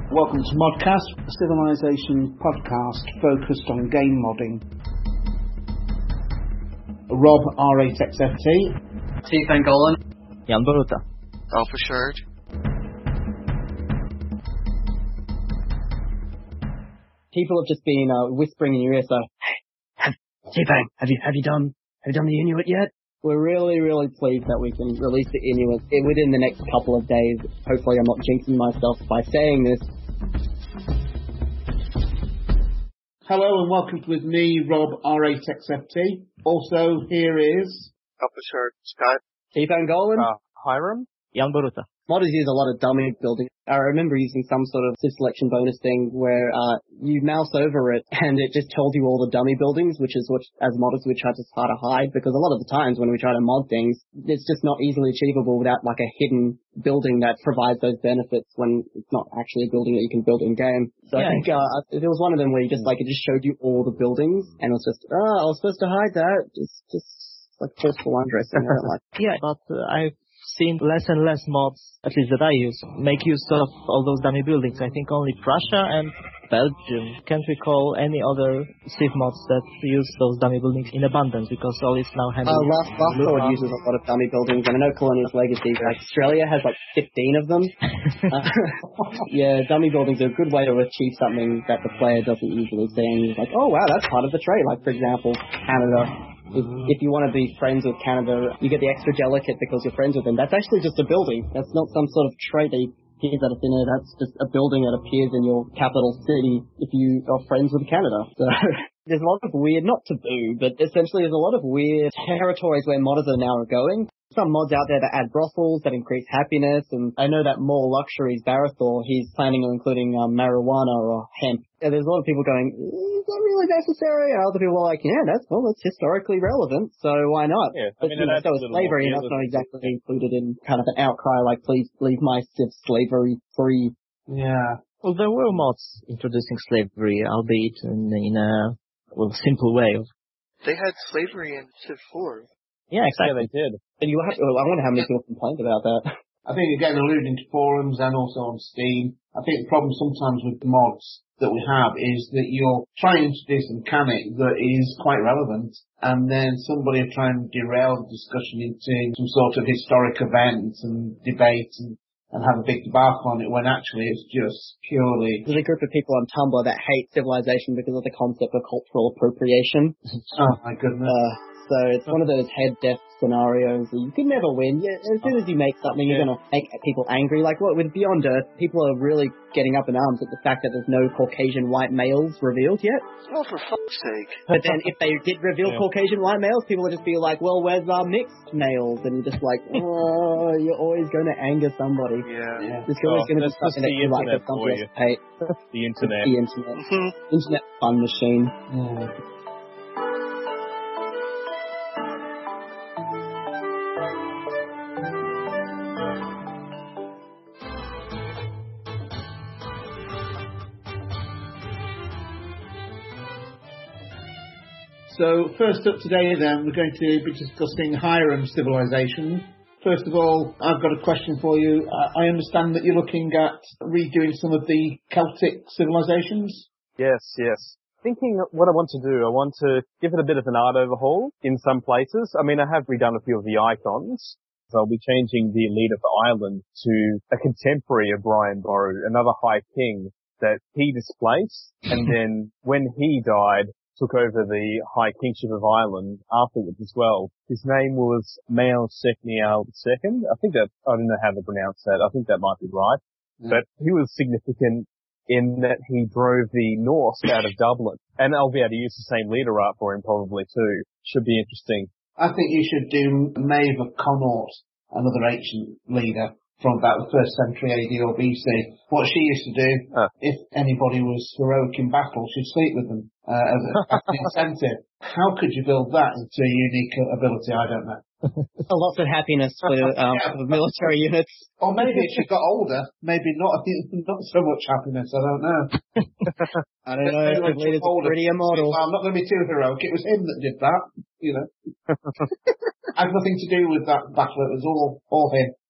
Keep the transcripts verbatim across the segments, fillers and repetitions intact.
Welcome to Modcast, a Civilization podcast focused on game modding. Rob, R eight X F T. T. Pangolin. Jan Boruta. Alpha Shard. People have just been uh, whispering in your ear, so, hey, T-Pang, have you, have you done, have you done the Inuit yet? We're really, really pleased that we can release the Inuit within the next couple of days. Hopefully I'm not jinxing myself by saying this. Hello and welcome with me, Rob, R eight X F T. Also, here is... Alpha Shard. Scott. T. Pangolin. Uh, Hiram. Jan Boruta. Modders use a lot of dummy building. I remember using some sort of civ selection bonus thing where uh, you mouse over it and it just tells you all the dummy buildings, which is what, as modders, we try to try to hide, because a lot of the times when we try to mod things, it's just not easily achievable without like a hidden building that provides those benefits when it's not actually a building that you can build in game. So yeah. I think uh, there was one of them where you just like it just showed you all the buildings and it was just, oh, I was supposed to hide that. Just, just like forceful undressing. Like, yeah, but uh, I've seen less and less mods, at least that I use, make use of all those dummy buildings. I think only Prussia and Belgium. Can't recall any other civ mods that use those dummy buildings in abundance, because all is now handled. Uh, last last Sword uses a lot of dummy buildings, and I know Colonial's Legacy, like Australia has like fifteen of them. uh, yeah, dummy buildings are a good way to achieve something that the player doesn't usually see, and he's like, oh wow, that's part of the trade. Like, for example, Canada. If, if you want to be friends with Canada, you get the extra delicate because you're friends with them. That's actually just a building. That's not some sort of trait that appears out of thin air. That's just a building that appears in your capital city if you are friends with Canada. So there's a lot of weird, not taboo, but essentially there's a lot of weird territories where modders are now going. Some mods out there that add brothels, that increase happiness, and I know that More Luxuries, Barathor, he's planning on including um, marijuana or hemp. And there's a lot of people going, is that really necessary? And other people are like, yeah, that's, well, that's historically relevant, so why not? Yeah, but I mean, you know, so is slavery, and that's not exactly included in kind of an outcry like, please leave my civ slavery free. Yeah. Well, there were mods introducing slavery, albeit in, in a well, simple way. They had slavery in Civ four. Yeah, exactly. Yeah, they did. And you have, well, I wonder how many people complained about that. I think, again, alluding to forums and also on Steam, I think the problem sometimes with the mods that we have is that you're trying to do some mechanic that is quite relevant, and then somebody will try and derail the discussion into some sort of historic event and debate and, and have a big debacle on it, when actually it's just purely... There's a group of people on Tumblr that hate civilization because of the concept of cultural appropriation. Oh my goodness. Uh, So it's one of those head-death scenarios where you can never win. Yeah, as soon as you make something, you're going to make people angry. Like, what, with Beyond Earth, people are really getting up in arms at the fact that there's no Caucasian white males revealed yet. Oh, for fuck's sake. But then if they did reveal yeah. Caucasian white males, people would just be like, well, where's our mixed males? And you're just like, oh, you're always going to anger somebody. Yeah. yeah. It's always Oh, going to be that's something that the you like internet that somebody for you. else hate. The internet. The internet. Mm-hmm. Internet fun machine. Yeah. So, first up today then, we're going to be discussing Hiram civilization. First of all, I've got a question for you. I understand that you're looking at redoing some of the Celtic civilizations? Yes, yes. Thinking what I want to do, I want to give it a bit of an art overhaul in some places. I mean, I have redone a few of the icons. So I'll be changing the elite of Ireland to a contemporary of Brian Boru, another high king that he displaced. And then when he died, took over the High Kingship of Ireland afterwards as well. His name was Mael Secnial the Second. I think that, I don't know how to pronounce that. I think that might be right. Yeah. But he was significant in that he drove the Norse out of Dublin. And I'll be able to use the same leader art for him probably too. Should be interesting. I think you should do Maeve of Connaught, another ancient leader from about the first century A D or B C. What she used to do, uh. if anybody was heroic in battle, she'd sleep with them uh, as an incentive. How could you build that into a unique ability? I don't know. Lots of happiness for um, yeah. military units. Or maybe if she got older, maybe not not so much happiness, I don't know. I don't know, if the leader's a prettier model. Well, I'm not going to be too heroic. It was him that did that, you know. I had nothing to do with that battle, it was all, all him.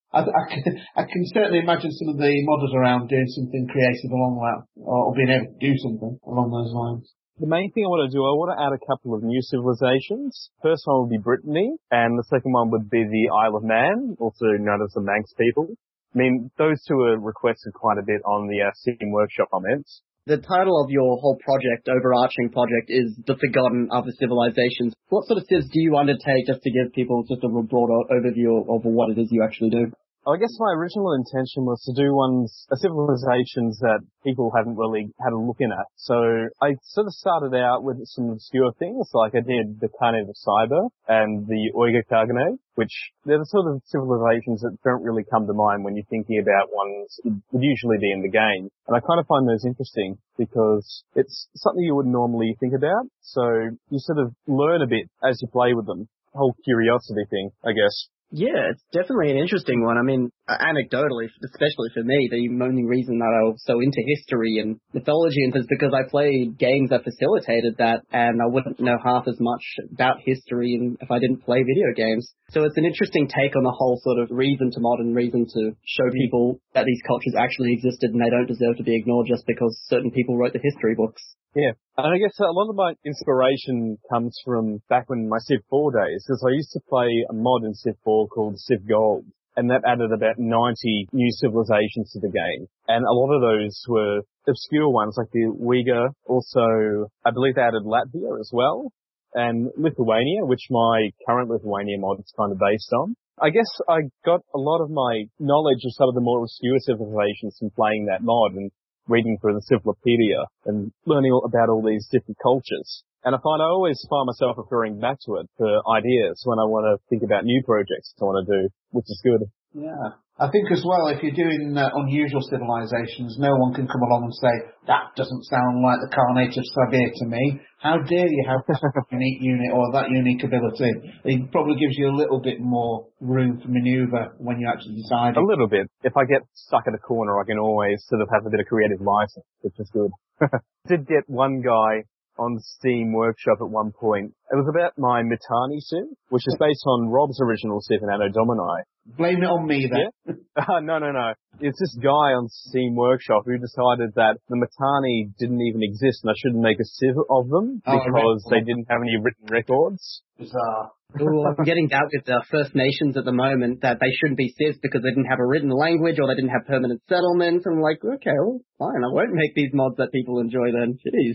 I, I, can, I can certainly imagine some of the modders around doing something creative along that, or, or being able to do something along those lines. The main thing I want to do, I want to add a couple of new civilizations. First one would be Brittany, and the second one would be the Isle of Man, also known as the Manx people. I mean, those two are requested quite a bit on the uh, Steam Workshop comments. The title of your whole project, overarching project, is The Forgotten Other Civilizations. What sort of civs do you undertake, just to give people just a broad overview of what it is you actually do? I guess my original intention was to do ones, uh, civilizations that people haven't really had a look in at. So I sort of started out with some obscure things, like I did the Kane of Cyber and the Uyghur Khaganate, which they're the sort of civilizations that don't really come to mind when you're thinking about ones that would usually be in the game. And I kind of find those interesting because it's something you wouldn't normally think about. So you sort of learn a bit as you play with them. Whole curiosity thing, I guess. Yeah, it's definitely an interesting one. I mean, anecdotally, especially for me, the only reason that I was so into history and mythology is because I played games that facilitated that, and I wouldn't know half as much about history if I didn't play video games. So it's an interesting take on the whole sort of reason to mod and reason to show people that these cultures actually existed and they don't deserve to be ignored just because certain people wrote the history books. Yeah, and I guess a lot of my inspiration comes from back when my Civ four days, because I used to play a mod in Civ four called Civ Gold, and that added about ninety new civilizations to the game. And a lot of those were obscure ones, like the Uyghur, also, I believe they added Latvia as well, and Lithuania, which my current Lithuania mod is kind of based on. I guess I got a lot of my knowledge of some of the more obscure civilizations from playing that mod, and reading through the Civilopedia and learning all about all these different cultures. And I find I always find myself referring back to it for ideas when I want to think about new projects I want to do, which is good. Yeah. I think as well, if you're doing uh, unusual civilizations, no one can come along and say, that doesn't sound like the Khanate of Sabir to me. How dare you have that unique unit or that unique ability? It probably gives you a little bit more room for manoeuvre when you actually decide. A little bit. If I get stuck in a corner, I can always sort of have a bit of creative license, which is good. Did get one guy on Steam Workshop at one point. It was about my Mittani Civ, which is based on Rob's original Civ in Anno Domini. Blame it on me then. Yeah? uh, no, no, no. It's this guy on Steam Workshop who decided that the Mittani didn't even exist and I shouldn't make a Civ of them because oh, they didn't have any written records. Bizarre. Ooh, I'm getting that with the First Nations at the moment, that they shouldn't be civs because they didn't have a written language or they didn't have permanent settlements. I'm like, okay, well, fine, I won't make these mods that people enjoy then. Jeez.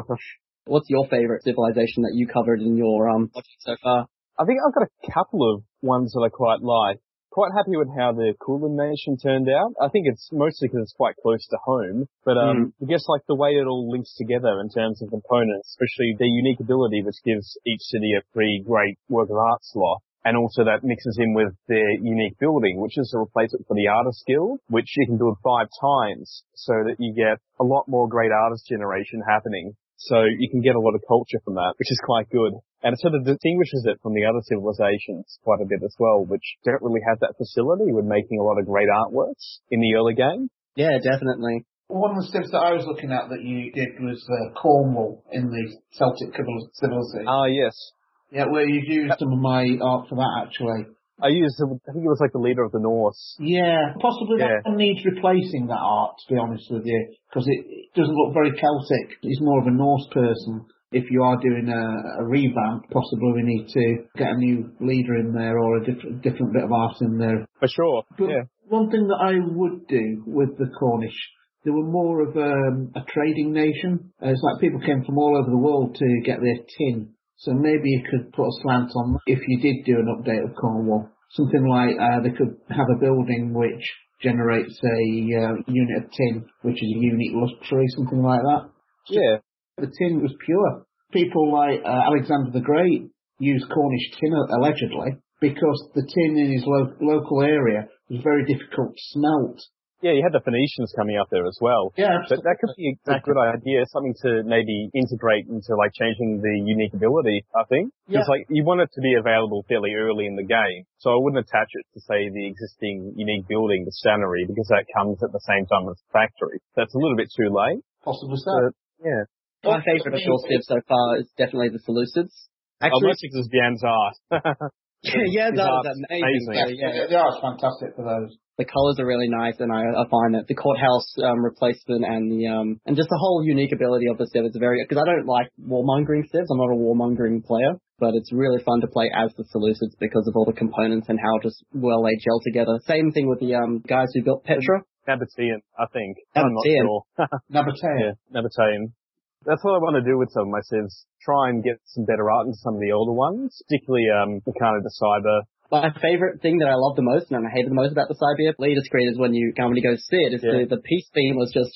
What's your favorite civilization that you covered in your um project so far? I think I've got a couple of ones that I quite like. Quite happy with how the Kulin Nation turned out. I think it's mostly because it's quite close to home, but um, mm. I guess like the way it all links together in terms of components, especially their unique ability, which gives each city a pretty great work of art slot. And also that mixes in with their unique building, which is a replacement for the Artist Guild, which you can build five times so that you get a lot more great artist generation happening. So you can get a lot of culture from that, which is quite good. And it sort of distinguishes it from the other civilizations quite a bit as well, which don't really have that facility with making a lot of great artworks in the early game. Yeah, definitely. One of the civs that I was looking at that you did was uh, Cornwall in the Celtic civilization. Ah, yes. Yeah, where you used some of my art for that, actually. I used, I think it was like the leader of the Norse. Yeah, possibly yeah. That one needs replacing that art, to be honest with you, because it, it doesn't look very Celtic. It's more of a Norse person. If you are doing a, a revamp, possibly we need to get a new leader in there or a different different bit of art in there. For sure, but yeah. One thing that I would do with the Cornish, they were more of um, a trading nation. Uh, it's like people came from all over the world to get their tin. So maybe you could put a slant on if you did do an update of Cornwall. Something like uh, they could have a building which generates a uh, unit of tin, which is a unique luxury, something like that. So yeah. The tin was pure. People like uh, Alexander the Great used Cornish tin, allegedly, because the tin in his lo- local area was very difficult to smelt. Yeah, you had the Phoenicians coming up there as well. Yeah, absolutely. But that could be a good idea, something to maybe integrate into like changing the unique ability, I think. Because yeah. like you want it to be available fairly early in the game. So I wouldn't attach it to say the existing unique building, the Stannery, because that comes at the same time as the factory. That's a little bit too late. Possibly so. But, yeah. My favourite of your Civ so far is definitely the Seleucids. Actually, oh, my six is Bian's art. yeah, that was That's amazing. amazing. So, Yeah, yeah, they are fantastic for those. the colours are really nice, and I, I find that the courthouse um, replacement and the um and just the whole unique ability of the civ is very, because I don't like warmongering civs. I'm not a warmongering player, but it's really fun to play as the Seleucids because of all the components and how just well they gel together. Same thing with the um guys who built Petra. Nabatean, I think. Nabatean. I'm not sure. Nabatea. Yeah, Nabatean. That's what I want to do with some of my civs. Try and get some better art into some of the older ones, particularly um, Meccano de Cyber. My favourite thing that I love the most, and I hated the most about the Cyber leader screen, is when you come and you go sit, is Yeah. the, the peace beam was just,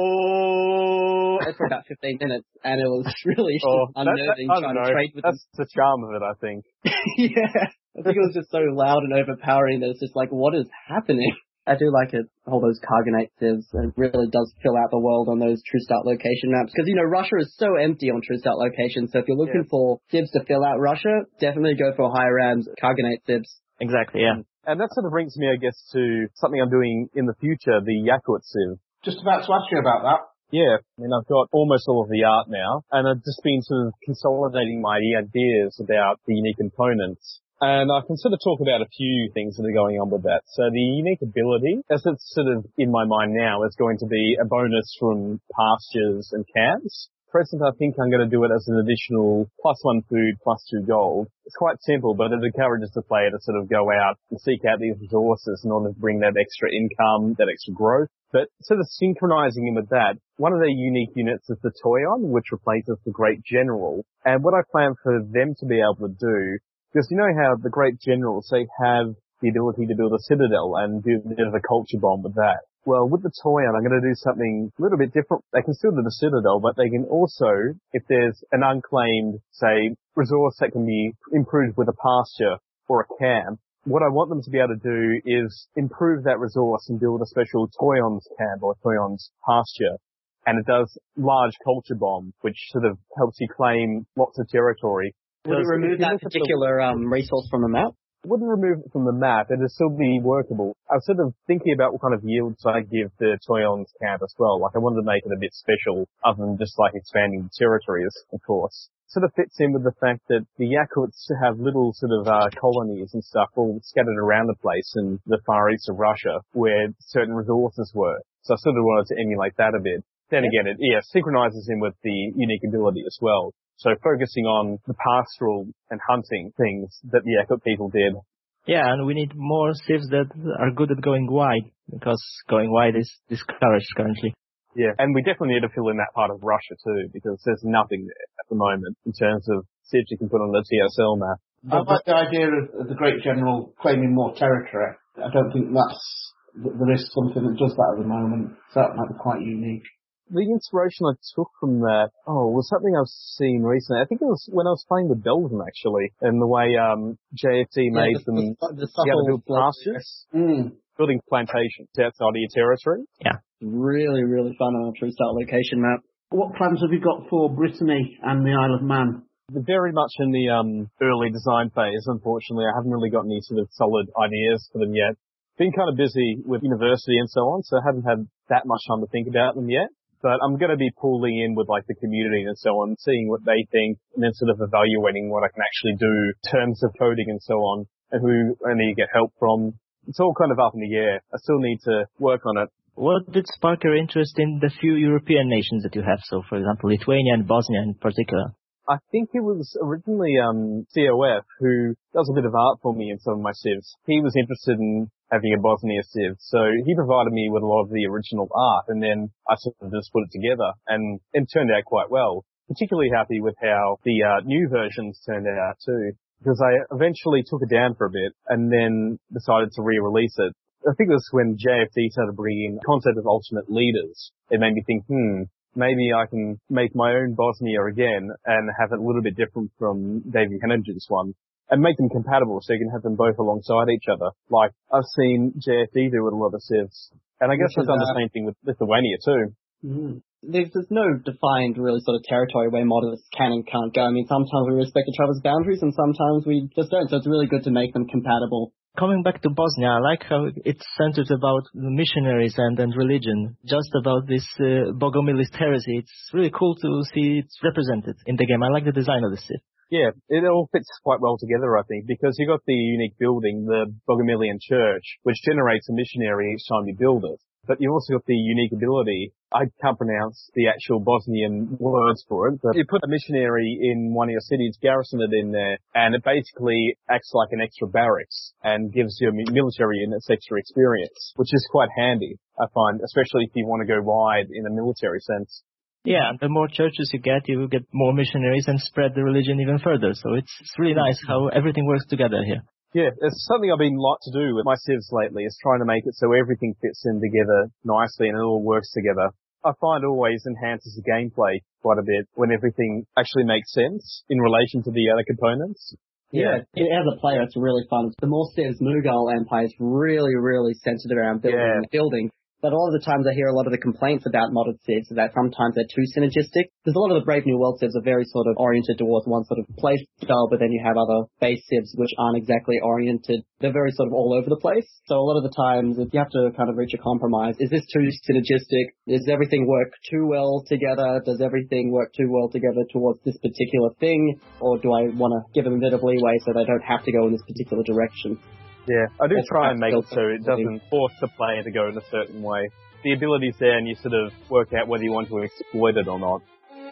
oh, for about fifteen minutes, and it was really Oh, that, that, unnerving I don't trying to know. trade with That's the charm of it, I think. them. Yeah, I think it was just so loud and overpowering that it's just like, what is happening? I do like it, all those Cargonate civs, and it really does fill out the world on those True Start location maps. Because, you know, Russia is so empty on True Start location, so if you're looking Yeah. for civs to fill out Russia, definitely go for high rams Cargonate civs. Exactly, yeah. And that sort of brings me, I guess, to something I'm doing in the future, the Yakut civ. Just about to ask you about that. Yeah, I mean, I've got almost all of the art now, and I've just been sort of consolidating my ideas about the unique components. And I can sort of talk about a few things that are going on with that. So the unique ability, as it's sort of in my mind now, is going to be a bonus from pastures and camps. Present, I think I'm going to do it as an additional plus one food, plus two gold. It's quite simple, but it encourages the player to sort of go out and seek out these resources in order to bring that extra income, that extra growth. But sort of synchronizing in with that, one of their unique units is the Toyon, which replaces the Great General. And what I plan for them to be able to do, because you know how the great generals, they have the ability to build a citadel and do a bit of a culture bomb with that. Well, with the Toyon, I'm going to do something a little bit different. They can still do the citadel, but they can also, if there's an unclaimed, say, resource that can be improved with a pasture or a camp, what I want them to be able to do is improve that resource and build a special Toyon's camp or Toyon's pasture. And it does large culture bomb, which sort of helps you claim lots of territory. Would it remove that particular um, resource from the map? It wouldn't remove it from the map. It'd still be workable. I was sort of thinking about what kind of yields I give the Toyon's camp as well. Like, I wanted to make it a bit special, other than just like expanding the territories, of course. Sort of fits in with the fact that the Yakuts have little sort of uh, colonies and stuff all scattered around the place in the far east of Russia, where certain resources were. So I sort of wanted to emulate that a bit. Then again, it yeah synchronizes in with the unique ability as well. So focusing on the pastoral and hunting things that the Yakut people did. Yeah, and we need more civs that are good at going wide, because going wide is discouraged currently. Yeah, and we definitely need to fill in that part of Russia too, because there's nothing there at the moment in terms of civs you can put on the T S L map. I like the idea of the Great General claiming more territory. I don't think that's, there is something that does that at the moment, so that might be quite unique. The inspiration I took from that, oh, was something I've seen recently. I think it was when I was playing with Belgium, actually, and the way um, J F T made yeah, the, them the, the be able to build subtle pastures, Mm. building plantations outside of your territory. Yeah. really, really fun on a True Start location map. What plans have you got for Brittany and the Isle of Man? They're very much in the um, early design phase, unfortunately. I haven't really got any sort of solid ideas for them yet. Been kind of busy with university and so on, so I haven't had that much time to think about them yet. But I'm going to be pooling in with like the community and so on, seeing what they think, and then sort of evaluating what I can actually do in terms of coding and so on, and who I need to get help from. It's all kind of up in the air. I still need to work on it. What did spark your interest in the few European nations that you have? So, for example, Lithuania and Bosnia in particular. I think it was originally um, C O F who does a bit of art for me in some of my civs. He was interested in having a Bosnia civ, so he provided me with a lot of the original art, and then I sort of just put it together, and it turned out quite well. Particularly happy with how the uh, new versions turned out too, because I eventually took it down for a bit, and then decided to re-release it. I think it was when J F T started bringing in the concept of alternate leaders. It made me think, hmm, maybe I can make my own Bosnia again and have it a little bit different from Davey Hennigan's one, and make them compatible so you can have them both alongside each other. Like, I've seen J F T do with a lot of civs. And I guess I've done the same thing with Lithuania too. Mm-hmm. There's, there's no defined really sort of territory where models can and can't go. I mean, sometimes we respect each other's boundaries and sometimes we just don't, so it's really good to make them compatible. Coming back to Bosnia, I like how it's centered about missionaries and, and religion, just about this uh, Bogomilist heresy. It's really cool to see it represented in the game. I like the design of the city. Yeah, it all fits quite well together, I think, because you've got the unique building, the Bogomilian Church, which generates a missionary each time you build it. But you've also got the unique ability, I can't pronounce the actual Bosnian words for it, but you put a missionary in one of your cities, garrison it in there, and it basically acts like an extra barracks and gives your military units extra experience, which is quite handy, I find, especially if you want to go wide in a military sense. Yeah, the more churches you get, you will get more missionaries and spread the religion even further. So it's, it's really nice how everything works together here. Yeah, it's something I've been like to do with my civs lately, is trying to make it so everything fits in together nicely and it all works together. I find it always enhances the gameplay quite a bit when everything actually makes sense in relation to the other components. Yeah, yeah. As a player, it's really fun. The more civs, Mughal Empire is really, really centered around building yeah. and building. But a lot of the times I hear a lot of the complaints about modded civs is that sometimes they're too synergistic. Because a lot of the Brave New World civs are very sort of oriented towards one sort of play style, but then you have other base civs which aren't exactly oriented. They're very sort of all over the place. So a lot of the times you have to kind of reach a compromise. Is this too synergistic? Does everything work too well together? Does everything work too well together towards this particular thing? Or do I want to give them a bit of leeway so they don't have to go in this particular direction? Yeah, I do try and make it so it doesn't force the player to go in a certain way. The ability's there and you sort of work out whether you want to exploit it or not.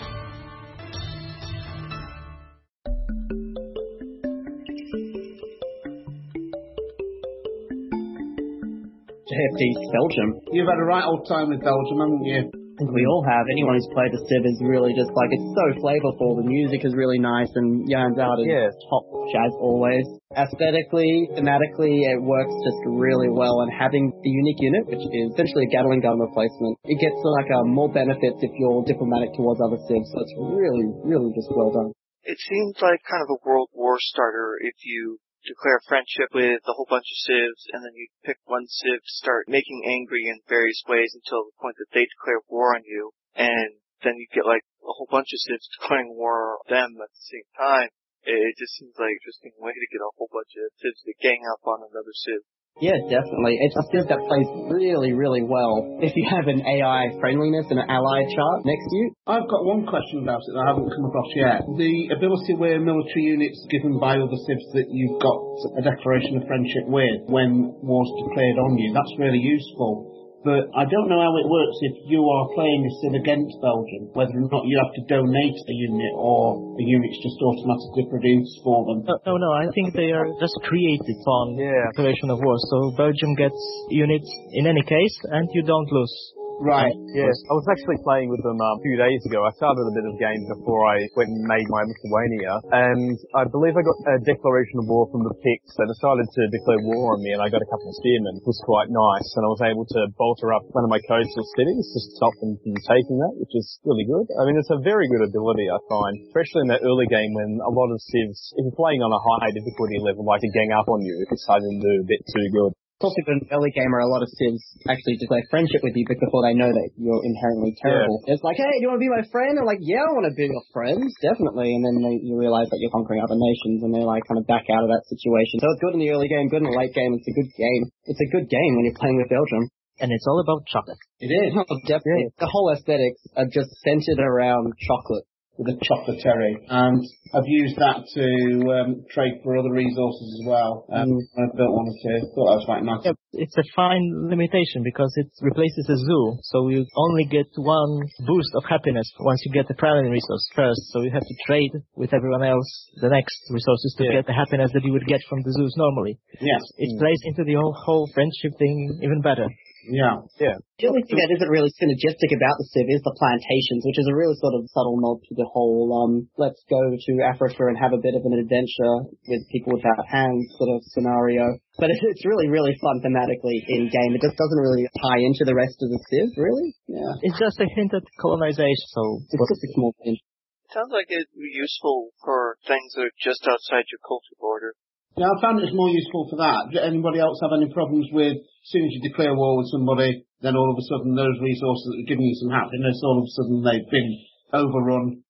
J F D Belgium. You've had a right old time with Belgium, haven't you? I think we all have. Anyone who's played the Civ is really just like, it's so flavorful. The music is really nice, and Jans Out is yeah. top jazz always. Aesthetically, thematically, it works just really well. And having the unique unit, which is essentially a Gatling gun replacement, it gets like uh, more benefits if you're diplomatic towards other Civs. So it's really, really just well done. It seems like kind of a World War starter if you declare friendship with a whole bunch of civs, and then you pick one civ to start making angry in various ways until the point that they declare war on you, and then you get like a whole bunch of civs declaring war on them at the same time. It just seems like an interesting way to get a whole bunch of civs to gang up on another civ. Yeah, definitely. It's a civ that plays really, really well if you have an A I friendliness and an ally chart next to you. I've got one question about it that I haven't come across yet. The ability where military units given by other civs that you've got a declaration of friendship with when war's declared on you, that's really useful. But I don't know how it works if you are playing a civ against Belgium, whether or not you have to donate a unit or the unit's just automatically produced for them. No, no, no, I think they are just created on yeah. declaration of war. So Belgium gets units in any case, and you don't lose. Right. Yeah, I was actually playing with them um, a few days ago. I started a bit of game before I went and made my Lithuania, and I believe I got a declaration of war from the Picts. They decided to declare war on me, and I got a couple of spearmen. It was quite nice, and I was able to bolter up one of my coastal cities to stop them from taking that, which is really good. I mean, it's a very good ability, I find, especially in that early game when a lot of civs, if you're playing on a high difficulty level, like to gang up on you if it's starting to do a bit too good. It's also good in early game where a lot of civs actually declare friendship with you before they know that you're inherently terrible. Yeah. It's like, hey, do you want to be my friend? And I'm like, yeah, I want to be your friend, definitely. And then they, you realize that you're conquering other nations and they're like kind of back out of that situation. So it's good in the early game, good in the late game. It's a good game. It's a good game when you're playing with Belgium. And it's all about chocolate. It is. Oh, definitely. Yeah. The whole aesthetics are just centered around chocolate. With a chocolatieri, and I've used that to um, trade for other resources as well. Um, mm. I've built one or two. Thought that was quite nice. Yeah, it's a fine limitation because it replaces a zoo, so you only get one boost of happiness once you get the primary resource first. So you have to trade with everyone else the next resources to yeah. get the happiness that you would get from the zoos normally. Yes, it mm. plays into the whole, whole friendship thing even better. Yeah, yeah. The only thing that isn't really synergistic about the Civ is the plantations, which is a really sort of subtle nod to the whole, um, let's go to Africa and have a bit of an adventure with people without hands sort of scenario. But it's really, really fun thematically in game. It just doesn't really tie into the rest of the Civ, really. Yeah. It's just a hint at colonization, so... It's just a small hint. Sounds like it'd be useful for things that are just outside your culture border. Yeah, I found it's more useful for that. Do anybody else have any problems with, as soon as you declare war with somebody, then all of a sudden those resources that are giving you some happiness, all of a sudden they've been overrun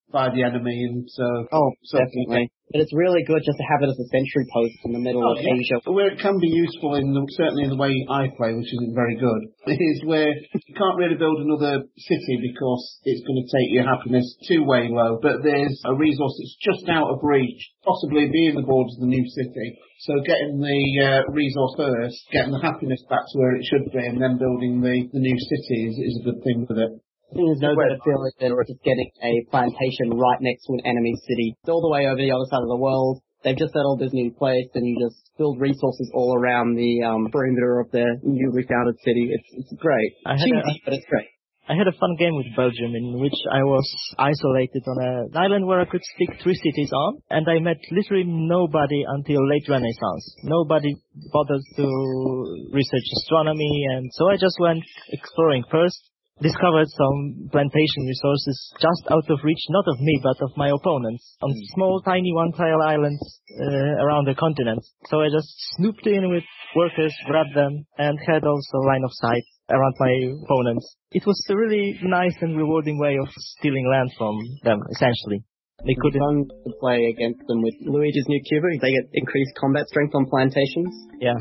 by the enemy, and so... Oh, so definitely. But it's really good just to have it as a sentry post in the middle oh, of yeah. Asia. Where it can be useful, in the, certainly in the way I play, which isn't very good, is where you can't really build another city because it's going to take your happiness too way low, but there's a resource that's just out of reach, possibly being the borders of the new city. So getting the uh, resource first, getting the happiness back to where it should be, and then building the, the new city is, is a good thing with it. There's no better feeling than just getting a plantation right next to an enemy city. It's all the way over the other side of the world. They've just settled this new place, and you just build resources all around the um, perimeter of the newly founded city. It's it's great. I had Cheesy, a, but it's great. I had a fun game with Belgium in which I was isolated on an island where I could stick three cities on, and I met literally nobody until late Renaissance. Nobody bothered to research astronomy, and so I just went exploring first. Discovered some plantation resources just out of reach, not of me, but of my opponents, on small, tiny one-tile islands uh, around the continent. So I just snooped in with workers, grabbed them, and had also line of sight around my opponents. It was a really nice and rewarding way of stealing land from them, essentially. They couldn't... It's fun to play against them with Luigi's New Cuba. They get increased combat strength on plantations. Yeah.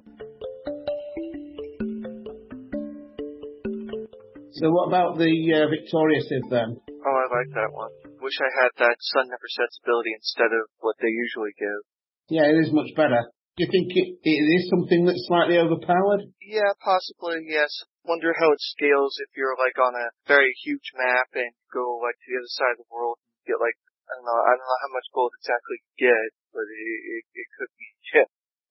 So what about the uh, Victoria Civ then? Oh, I like that one. Wish I had that Sun Never Sets ability instead of what they usually give. Yeah, it is much better. Do you think it, it is something that's slightly overpowered? Yeah, possibly, yes. Wonder how it scales if you're like on a very huge map and go like to the other side of the world and get like, I don't know, I don't know how much gold exactly you get, but it, it, it could be yeah,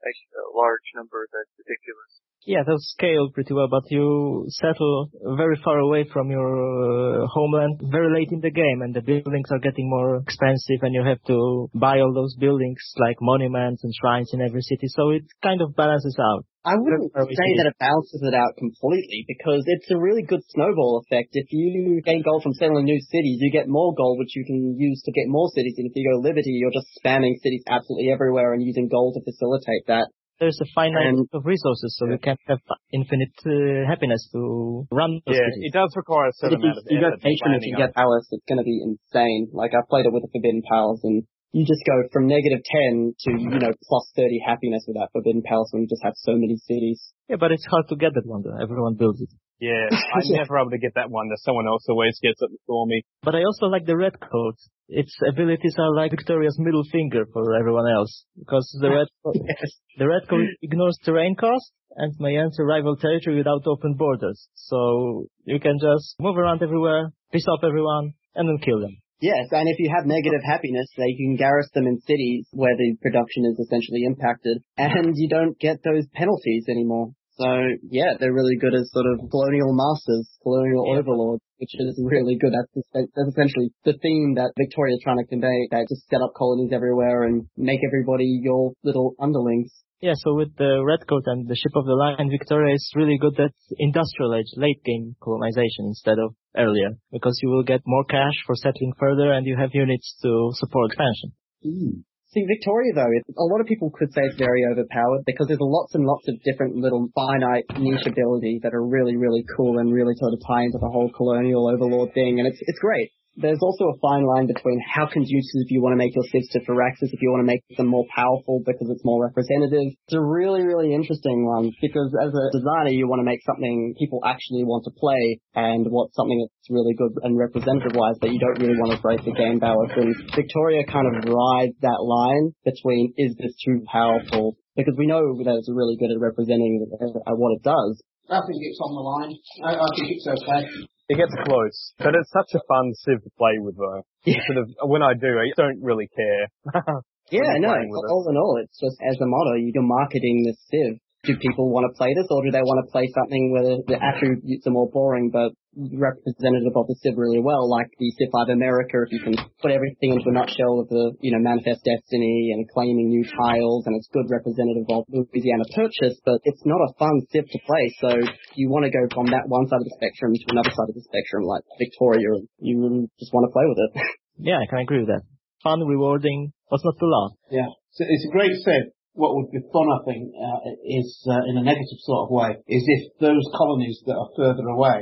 a large number that's ridiculous. Yeah, those scale pretty well, but you settle very far away from your uh, homeland very late in the game, and the buildings are getting more expensive, and you have to buy all those buildings like monuments and shrines in every city, so it kind of balances out. I wouldn't say that it balances it out completely, because it's a really good snowball effect. If you gain gold from settling new cities, you get more gold, which you can use to get more cities, and if you go Liberty, you're just spamming cities absolutely everywhere and using gold to facilitate that. There's a finite and, of resources, so yeah. you can't have infinite uh, happiness to run those Yeah, cities. it does require a certain amount of effort. If you go patient, if you get palace, it's going to be insane. Like, I've played it with the Forbidden Palace, and you just go from negative ten to, you know, plus thirty happiness with that Forbidden Palace when you just have so many cities. Yeah, but it's hard to get that one, though. Everyone builds it. Yeah, I'm never able to get that one. Someone else always gets it before me. But I also like the red coat. Its abilities are like Victoria's middle finger for everyone else. Because the red coat, yes. the red coat ignores terrain cost and may enter rival territory without open borders. So you can just move around everywhere, piss off everyone, and then kill them. Yes, and if you have negative happiness, they can garrison them in cities where the production is essentially impacted, and you don't get those penalties anymore. So, yeah, they're really good as sort of colonial masters, colonial yeah. overlords, which is really good. That's, that's essentially the theme that Victoria's trying to convey, that just set up colonies everywhere and make everybody your little underlings. Yeah, so with the Redcoat and the Ship of the Line, Victoria is really good at industrial age, late-game colonization instead of earlier, because you will get more cash for settling further and you have units to support expansion. Mm. See, Victoria, though, it, a lot of people could say it's very overpowered because there's lots and lots of different little finite niche abilities that are really, really cool and really sort of tie into the whole colonial overlord thing, and it's it's great. There's also a fine line between how conducive you want to make your civs to Firaxis, if you want to make them more powerful because it's more representative. It's a really, really interesting one because as a designer, you want to make something people actually want to play and want something that's really good and representative-wise, but you don't really want to break the game balance. And Victoria kind of rides that line between is this too powerful, because we know that it's really good at representing uh, what it does. I think it's on the line. I, I think it's okay. It gets close, but it's such a fun civ to play with, though. Yeah. Sort of, when I do, I don't really care. yeah, no, all in all, it's just as a motto, you're marketing this civ. Do people want to play this, or do they want to play something where the attributes are more boring, but representative of the civ really well, like the Civ five America, if you can put everything into a nutshell of the, you know, Manifest Destiny and claiming new tiles, and it's good representative of Louisiana Purchase, but it's not a fun civ to play, so you want to go from that one side of the spectrum to another side of the spectrum, like Victoria, you really just want to play with it. Yeah, I can agree with that. Fun, rewarding, what's not to love. Yeah, so it's a great civ. What would be fun, I think, uh, is, uh, in a negative sort of way, is if those colonies that are further away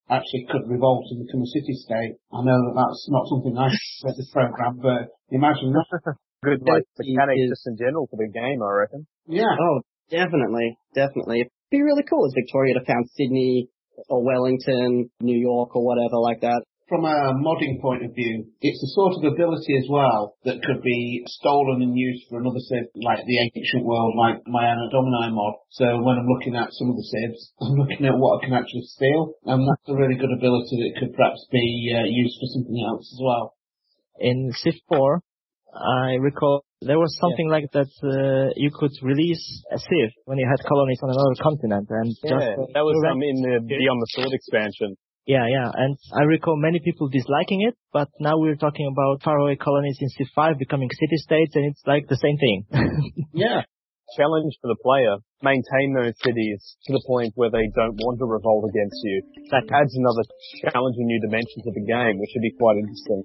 actually could revolt and become a city-state. I know that that's not something I said this program, but imagine that. Good, like, mechanics just in general for the game, I reckon. Yeah. Oh, definitely, definitely. It'd be really cool if Victoria had found Sydney or Wellington, New York or whatever like that. From a modding point of view, it's the sort of ability as well that could be stolen and used for another civ, like the Ancient World, like my Anno Domini mod. So when I'm looking at some of the civs, I'm looking at what I can actually steal, and that's a really good ability that could perhaps be uh, used for something else as well. In Civ four, I recall there was something yeah. like that uh, you could release a civ when you had colonies on another continent. And yeah, just, uh, that was um, in the Beyond the Sword expansion. Yeah, yeah, and I recall many people disliking it, but now we're talking about faraway colonies in Civ five becoming city-states, and it's like the same thing. Yeah. Challenge for the player, maintain those cities to the point where they don't want to revolt against you. That adds another challenging new dimension to the game, which should be quite interesting.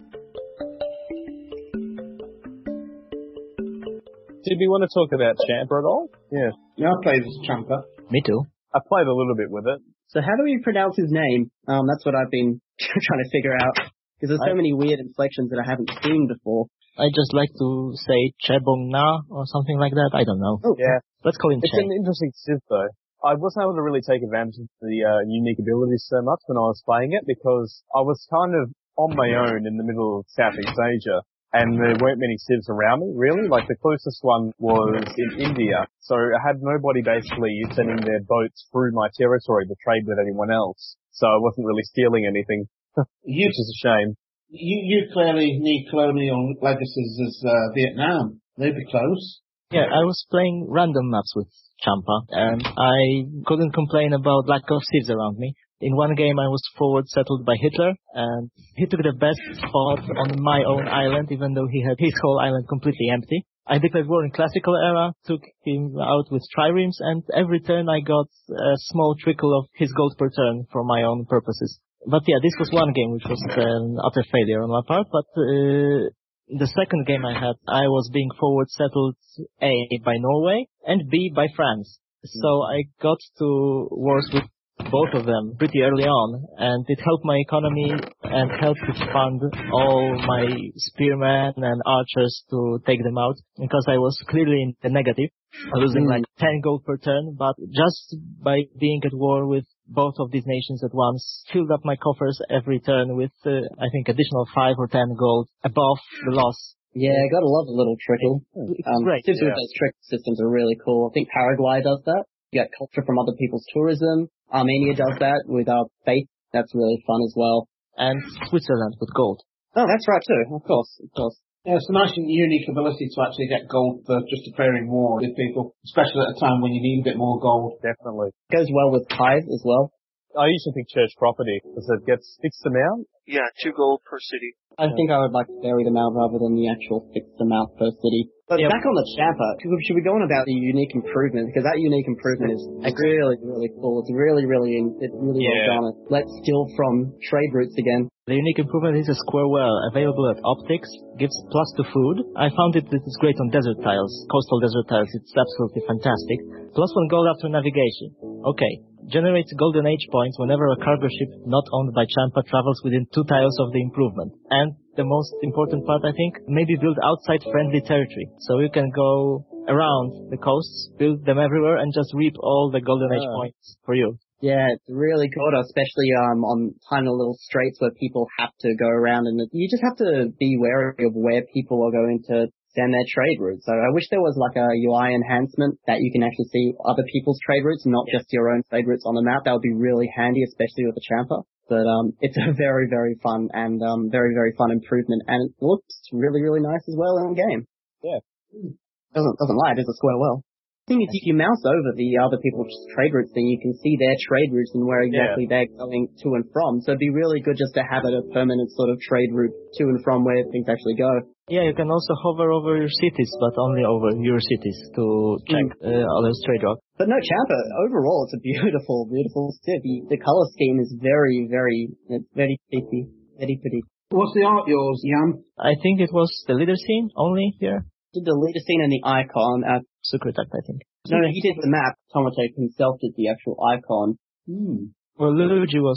Did we want to talk about Champa at all? Yeah. Yeah, I played as Champa. Me too. I played a little bit with it. So how do we pronounce his name? Um, that's what I've been trying to figure out. Because there's so I, many weird inflections that I haven't seen before. I just like to say Chebong Na or something like that. I don't know. Oh, yeah. Let's call him It's Che. an interesting civ, though. I wasn't able to really take advantage of the uh, unique abilities so much when I was playing it because I was kind of on my own in the middle of Southeast Asia. And there weren't many civs around me, really. Like, the closest one was in India. So I had nobody basically sending their boats through my territory to trade with anyone else. So I wasn't really stealing anything, you, which is a shame. You, you clearly need colonial legacies as uh, Vietnam. They'd be close. Yeah, I was playing random maps with Champa, and I couldn't complain about lack of civs around me. In one game I was forward settled by Hitler, and he took the best spot on my own island, even though he had his whole island completely empty. I declared war in classical era, took him out with triremes, and every turn I got a small trickle of his gold per turn for my own purposes. But yeah, this was one game which was an utter failure on my part, but uh, the second game I had, I was being forward settled A by Norway and B by France. So I got to wars with both of them pretty early on, and it helped my economy and helped to fund all my spearmen and archers to take them out, because I was clearly in the negative, losing like ten gold per turn, but just by being at war with both of these nations at once filled up my coffers every turn with, uh, I think, additional five or ten gold above the loss. Yeah, gotta love a little trickle. It's um, great. Civs Yeah. with those trick systems are really cool. I think Paraguay does that. You get culture from other people's tourism. Armenia does that with our faith. That's really fun as well. And Switzerland with gold. Oh, that's right too. Of course, of course. Yeah, it's a nice and unique ability to actually get gold for just declaring war with people, especially at a time when you need a bit more gold. Definitely. It goes well with tithe as well. I usually think church property because it gets fixed amount. Yeah, two gold per city. I think I would like to vary them out rather than the actual fixed amount per city. But Yep. back on the Champa, should we go on about the unique improvement? Because that unique improvement is really, really cool. It's really, really, it's really Yeah. well done. Let's steal from trade routes again. The unique improvement is a square well available at Optics, gives plus to food. I found it that it's great on desert tiles, coastal desert tiles. It's absolutely fantastic. Plus one gold after navigation. Okay. Generates golden age points whenever a cargo ship not owned by Champa travels within two tiles of the improvement. And the most important part, I think, maybe build outside friendly territory. So you can go around the coasts, build them everywhere, and just reap all the golden age Ah. points for you. Yeah, it's really good, especially um, on tiny little straits where people have to go around, and you just have to be wary of where people are going to send their trade routes. So I wish there was like a U I enhancement that you can actually see other people's trade routes, not just your own trade routes on the map. That would be really handy, especially with the Champa. But um, it's a very, very fun and um, very, very fun improvement, and it looks really, really nice as well in the game. Yeah. Doesn't doesn't lie, it is a square well. The thing is, if you mouse over the other people's trade routes, then you can see their trade routes and where exactly Yeah. they're going to and from. So it'd be really good just to have it a permanent sort of trade route to and from where things actually go. Yeah, you can also hover over your cities, but only over your cities to check uh, others' trade route. But no, Champa, overall, it's a beautiful, beautiful city. The color scheme is very, very, it's very pretty, very pretty. What's the art yours, Jan? I think it was the leader scene only here. Did the leader scene and the icon. Uh, Secret Act, I think. no, no, he did the map. Tomato himself did the actual icon. Hmm. Well, Luigi was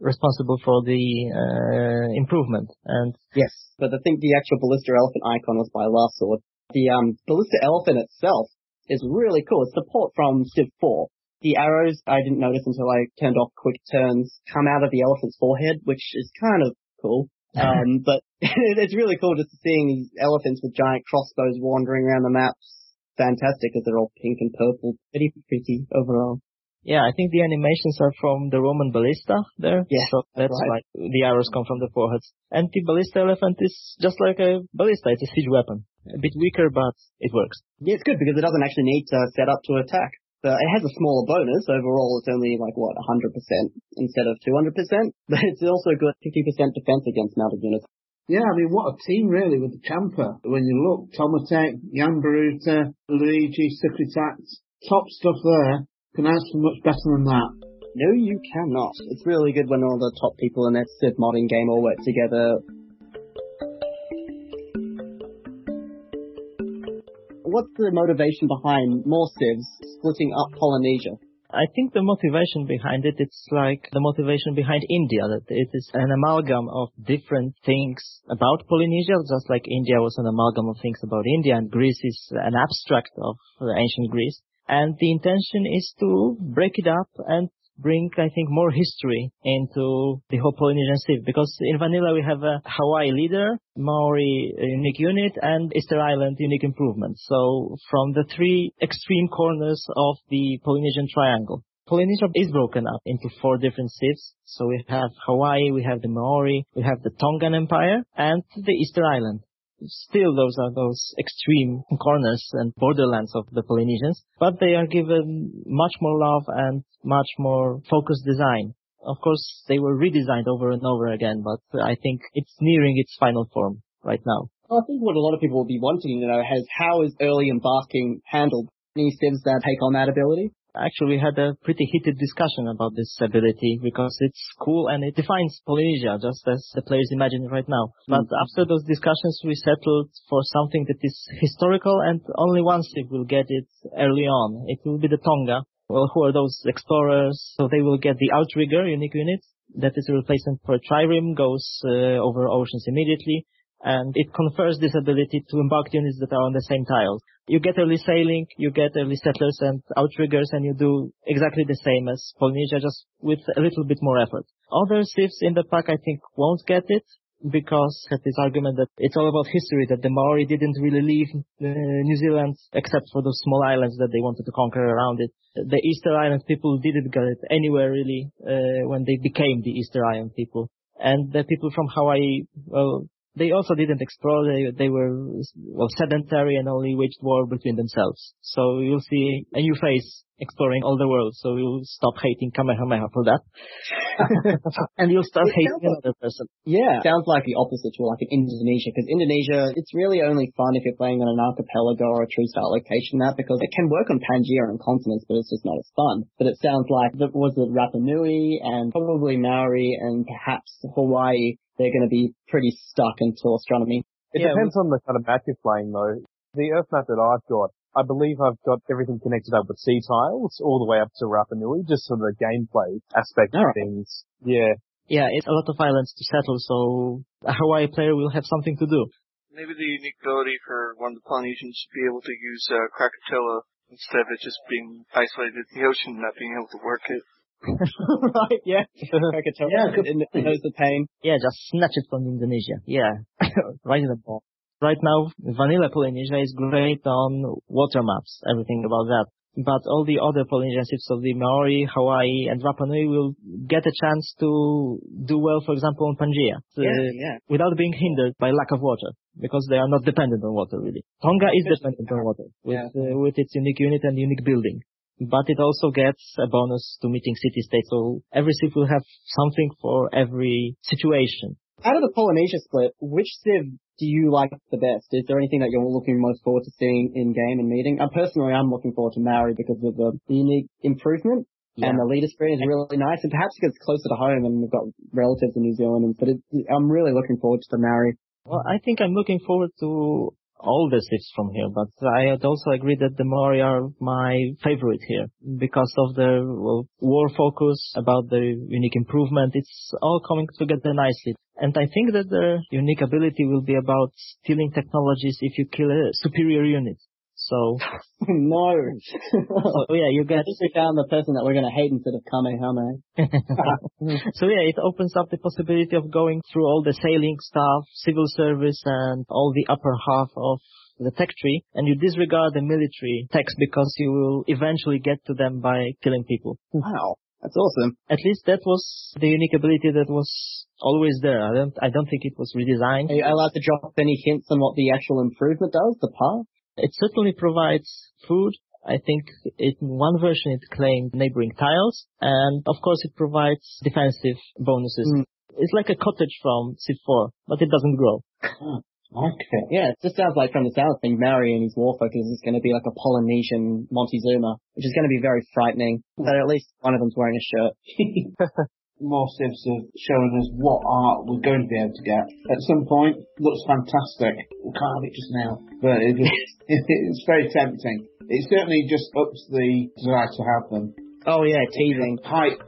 responsible for the uh, improvement. And yes, but I think the actual Ballista Elephant icon was by Last Sword. The um, Ballista Elephant itself is really cool. It's the port from Civ four. The arrows, I didn't notice until I turned off quick turns, come out of the elephant's forehead, which is kind of cool. Um, but it's really cool just seeing these elephants with giant crossbows wandering around the map. Fantastic, because they're all pink and purple. Pretty pretty overall. Yeah, I think the animations are from the Roman ballista there. Yeah, so that's right. why the arrows come from the foreheads. And the ballista elephant is just like a ballista. It's a siege weapon. A bit weaker, but it works. Yeah, it's good because it doesn't actually need to set up to attack. So it has a smaller bonus. Overall, it's only like, what, one hundred percent instead of two hundred percent. But it's also got fifty percent defense against mounted units. Yeah, I mean, what a team, really, with the Champa. When you look, Tomatek, Jan Baruta, Luigi, Secretact, top stuff there. Can ask for much better than that. No, you cannot. It's really good when all the top people in that Civ modding game all work together. What's the motivation behind more Civs splitting up Polynesia? I think the motivation behind it, it's like the motivation behind India, that it is an amalgam of different things about Polynesia, just like India was an amalgam of things about India, and Greece is an abstract of ancient Greece. And the intention is to break it up and bring, I think, more history into the whole Polynesian Civ. Because in vanilla we have a Hawaii leader, Maori unique unit, and Easter Island unique improvement. So from the three extreme corners of the Polynesian triangle, Polynesia is broken up into four different Civs. So we have Hawaii, we have the Maori, we have the Tongan Empire, and the Easter Island. Still, those are those extreme corners and borderlands of the Polynesians, but they are given much more love and much more focused design. Of course, they were redesigned over and over again, but I think it's nearing its final form right now. I think what a lot of people will be wanting to know is how is early embarking handled? Any Civs that take on that ability? Actually, we had a pretty heated discussion about this ability because it's cool and it defines Polynesia just as the players imagine it right now. But mm-hmm. after those discussions, we settled for something that is historical and only one Civ will get it early on. It will be the Tonga. Well, who are those explorers? So they will get the Outrigger unique unit. That is a replacement for a Trireme, goes uh, over oceans immediately. And it confers this ability to embarked units that are on the same tiles. You get early sailing, you get early settlers and outriggers, and you do exactly the same as Polynesia, just with a little bit more effort. Other Civs in the pack, I think, won't get it, because of this argument that it's all about history, that the Maori didn't really leave uh, New Zealand, except for those small islands that they wanted to conquer around it. The Easter Island people didn't get it anywhere, really, uh, when they became the Easter Island people. And the people from Hawaii, well, they also didn't explore. They, they were, well, sedentary and only waged war between themselves. So you'll see a new face exploring all the world. So you'll stop hating Kamehameha for that. And you'll start hating another person. Yeah. Sounds like the opposite to like in Indonesia. Because Indonesia, it's really only fun if you're playing on an archipelago or a tree-style location map, because it can work on Pangaea and continents, but it's just not as fun. But it sounds like, that was it Rapa Nui and probably Maori and perhaps Hawaii, they're going to be pretty stuck until astronomy. It yeah, depends on the kind of map you're playing, though. The Earth map that I've got, I believe I've got everything connected up with sea tiles all the way up to Rapa Nui, just for the gameplay aspect of things. Yeah. Yeah, it's a lot of islands to settle, so a Hawaii player will have something to do. Maybe the unique ability for one of the Polynesians to be able to use uh, Krakatoa instead of it just being isolated in the ocean, not being able to work it. Right, yeah. Krakatoa yeah, knows the pain. Yeah, just snatch it from Indonesia. Yeah, right in the ball. Right now, vanilla Polynesia is great on water maps, everything about that. But all the other Polynesian Civs of the Maori, Hawaii, and Rapa Nui will get a chance to do well, for example, on Pangaea. Yeah, uh, yeah. Without being hindered by lack of water, because they are not dependent on water, really. Tonga is dependent on water, with, yeah. uh, with its unique unit and unique building. But it also gets a bonus to meeting city-states, so every Civ will have something for every situation. Out of the Polynesia split, which Civ do you like the best? Is there anything that you're looking most forward to seeing in-game and meeting? Uh, personally, I'm looking forward to Maori because of the unique improvement, yeah. and the leader screen is really nice, and perhaps it gets closer to home, and we've got relatives in New Zealand, but it, I'm really looking forward to the Maori. Well, I think I'm looking forward to all the civs from here, but I would also agree that the Mori are my favorite here because of the well, war focus, about the unique improvement. It's all coming together nicely. And I think that their unique ability will be about stealing technologies if you kill a superior unit. So no. So yeah, you get. We found the person that we're going to hate instead of Kamehameha. So yeah, it opens up the possibility of going through all the sailing stuff, civil service, and all the upper half of the tech tree, and you disregard the military techs because you will eventually get to them by killing people. Wow, that's awesome. At least that was the unique ability that was always there. I don't, I don't think it was redesigned. Are you allowed to drop any hints on what the actual improvement does, the path? It certainly provides food. I think in one version it claimed neighboring tiles, and of course it provides defensive bonuses. Mm. It's like a cottage from Civ four, but it doesn't grow. Okay. Yeah, it just sounds like from the sound thing, Maori and his war focus is going to be like a Polynesian Montezuma, which is going to be very frightening. But at least one of them's wearing a shirt. More Civs are showing us what art we're going to be able to get. At some point, looks fantastic. We can't have it just now, but it is, it's very tempting. It certainly just ups the desire to have them. Oh yeah, teasing. Hype.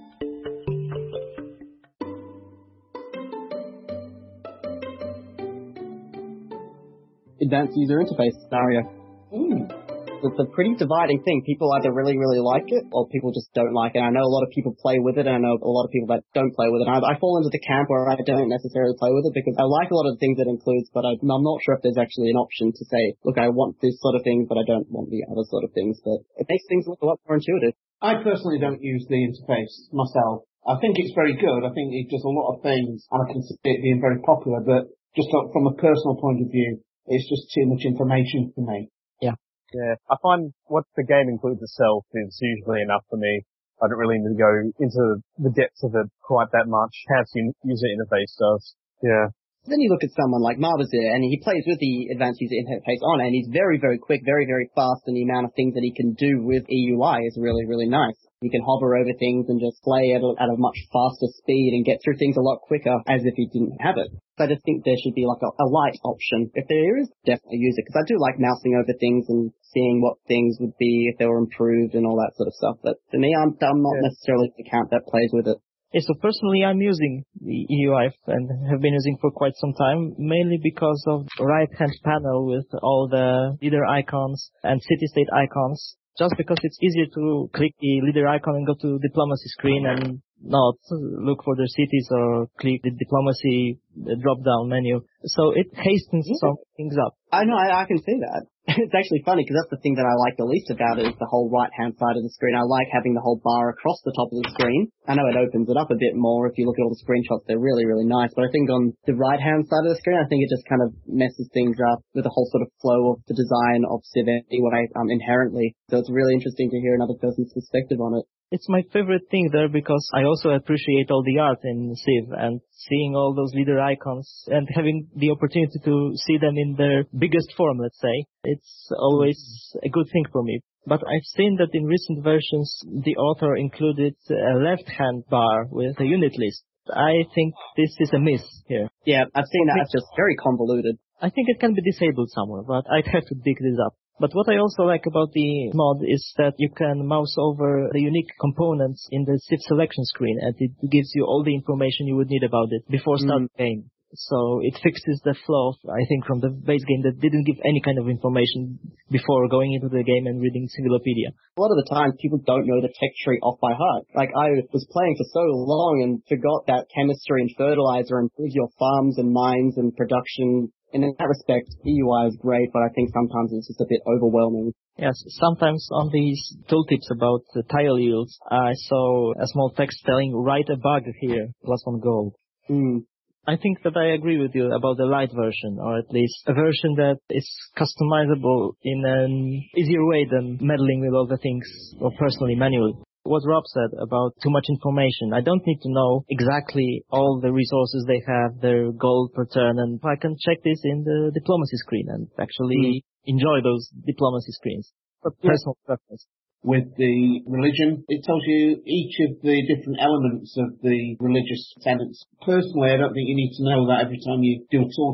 Advanced user interface scenario. Mm. It's a pretty dividing thing. People either really, really like it, or people just don't like it. I know a lot of people play with it, and I know a lot of people that don't play with it. I, I fall into the camp where I don't necessarily play with it because I like a lot of the things it includes, but I, I'm not sure if there's actually an option to say, look, I want this sort of thing, but I don't want the other sort of things. But it makes things look a lot more intuitive. I personally don't use the interface myself. I think it's very good. I think it does a lot of things, and I can see it being very popular, but just from a personal point of view, it's just too much information for me. Yeah. Yeah. I find what the game includes itself is usually enough for me. I don't really need to go into the depths of it quite that much. How the user interface does. Yeah. Then you look at someone like Marbazir, and he plays with the advanced user interface on, and he's very, very quick, very, very fast, and the amount of things that he can do with E U I is really, really nice. He can hover over things and just play at a, at a much faster speed and get through things a lot quicker as if he didn't have it. So I just think there should be like a, a light option. If there is, definitely use it, because I do like mousing over things and seeing what things would be if they were improved and all that sort of stuff. But for me, I'm, I'm not yeah. necessarily the account that plays with it. Yeah, so personally, I'm using the E U I and have been using for quite some time, mainly because of the right-hand panel with all the leader icons and city-state icons. Just because it's easier to click the leader icon and go to diplomacy screen and not look for their cities or click the diplomacy drop-down menu. So it hastens yeah. some things up. I know, I, I can see that. It's actually funny because that's the thing that I like the least about it is the whole right-hand side of the screen. I like having the whole bar across the top of the screen. I know it opens it up a bit more. If you look at all the screenshots, they're really, really nice. But I think on the right-hand side of the screen, I think it just kind of messes things up with the whole sort of flow of the design of Civ anyway, um, inherently. So it's really interesting to hear another person's perspective on it. It's my favorite thing there because I also appreciate all the art in Civ and seeing all those leader icons and having the opportunity to see them in their biggest form, let's say. It's always a good thing for me. But I've seen that in recent versions, the author included a left-hand bar with a unit list. I think this is a miss here. Yeah, I've seen that. It's just very convoluted. I think it can be disabled somewhere, but I'd have to dig this up. But what I also like about the mod is that you can mouse over the unique components in the Civ selection screen, and it gives you all the information you would need about it before starting mm. the game. So it fixes the flaw, I think, from the base game that didn't give any kind of information before going into the game and reading Civilopedia. A lot of the time, people don't know the tech tree off by heart. Like, I was playing for so long and forgot that chemistry and fertilizer improves your farms and mines and production. And in that respect, E U I is great, but I think sometimes it's just a bit overwhelming. Yes, sometimes on these tooltips about the tile yields, I saw a small text telling, write a bug here, plus one gold. Mm. I think that I agree with you about the light version, or at least a version that is customizable in an easier way than meddling with all the things, or personally, manually. What Rob said about too much information. I don't need to know exactly all the resources they have, their gold per turn, and I can check this in the diplomacy screen and actually mm. enjoy those diplomacy screens for personal preference. With the religion, it tells you each of the different elements of the religious tenets. Personally, I don't think you need to know that every time you do a tooltip.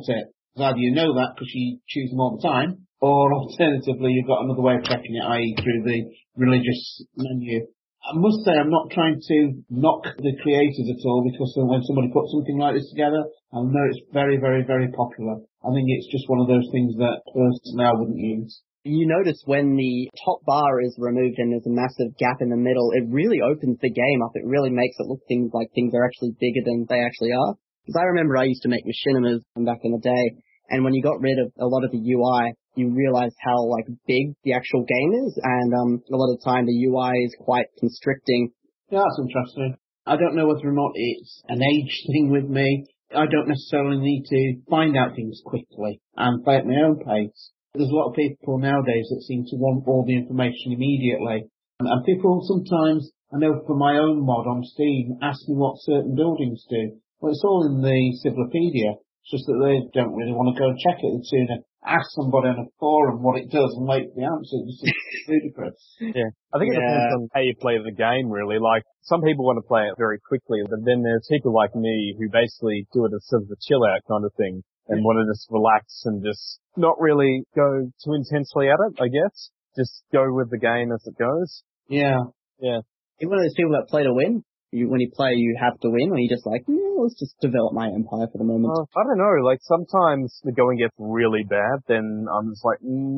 Either you know that because you choose them all the time, or alternatively you've got another way of checking it, that is through the religious menu. I must say I'm not trying to knock the creators at all, because when somebody puts something like this together, I know it's very, very, very popular. I think it's just one of those things that personally I wouldn't use. You notice when the top bar is removed and there's a massive gap in the middle, it really opens the game up. It really makes it look things like things are actually bigger than they actually are. Because I remember I used to make machinimas back in the day, and when you got rid of a lot of the U I, you realize how like big the actual game is, and um, a lot of the time the U I is quite constricting. Yeah, that's interesting. I don't know whether or not it's an age thing with me. I don't necessarily need to find out things quickly and play at my own pace. There's a lot of people nowadays that seem to want all the information immediately. And, and people sometimes, I know for my own mod on Steam, ask me what certain buildings do. Well, it's all in the Civlopedia. It's just that they don't really want to go and check it. They'd sooner ask somebody on a forum what it does and wait for the answer. It's just ludicrous. Yeah. I think it Yeah. depends on how you play the game, really. Like, some people want to play it very quickly, but then there's people like me who basically do it as sort of a chill out kind of thing and want to just relax and just not really go too intensely at it, I guess. Just go with the game as it goes. Yeah. Yeah. You're one of those people that play to win. You, when you play, you have to win, or you just like, mm, let's just develop my empire for the moment. Uh, I don't know, like sometimes the going gets really bad, then I'm just like,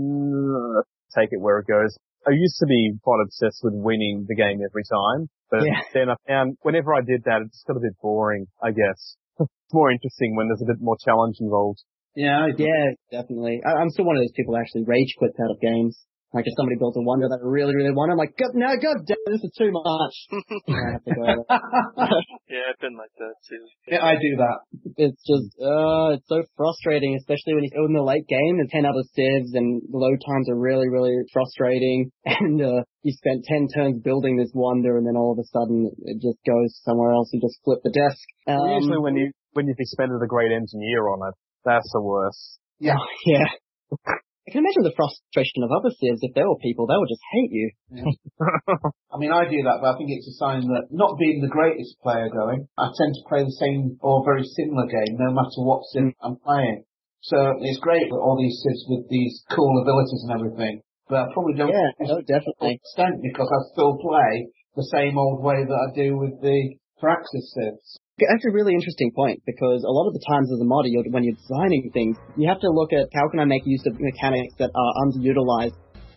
mm, take it where it goes. I used to be quite obsessed with winning the game every time, but Yeah. then I found whenever I did that, it just got a bit boring, I guess. It's more interesting when there's a bit more challenge involved. Yeah. I Yeah, definitely. I, I'm still one of those people that actually rage quits out of games. Like if somebody builds a wonder that I really, really want, I'm like, God, no, God damn, this is too much. I have to go over. Yeah, I've been like that too. Yeah, I do that. It's just, uh, it's so frustrating, especially when you're in the late game and ten other civs and the load times are really, really frustrating. And, uh, you spent ten turns building this wonder and then all of a sudden it just goes somewhere else. You just flip the desk. Um, Usually when you, when you've expended a great engineer on it, that's the worst. Yeah. Yeah. I can imagine the frustration of other civs. If there were people, they would just hate you. Yeah. I mean, I do that, but I think it's a sign that not being the greatest player going, I tend to play the same or very similar game no matter what civ mm. I'm playing. So it's great with all these civs with these cool abilities and everything, but I probably don't yeah, no, definitely. extent because I still play the same old way that I do with the Firaxis civs. That's a really interesting point, because a lot of the times as a modder, you're, when you're designing things, you have to look at how can I make use of mechanics that are underutilized.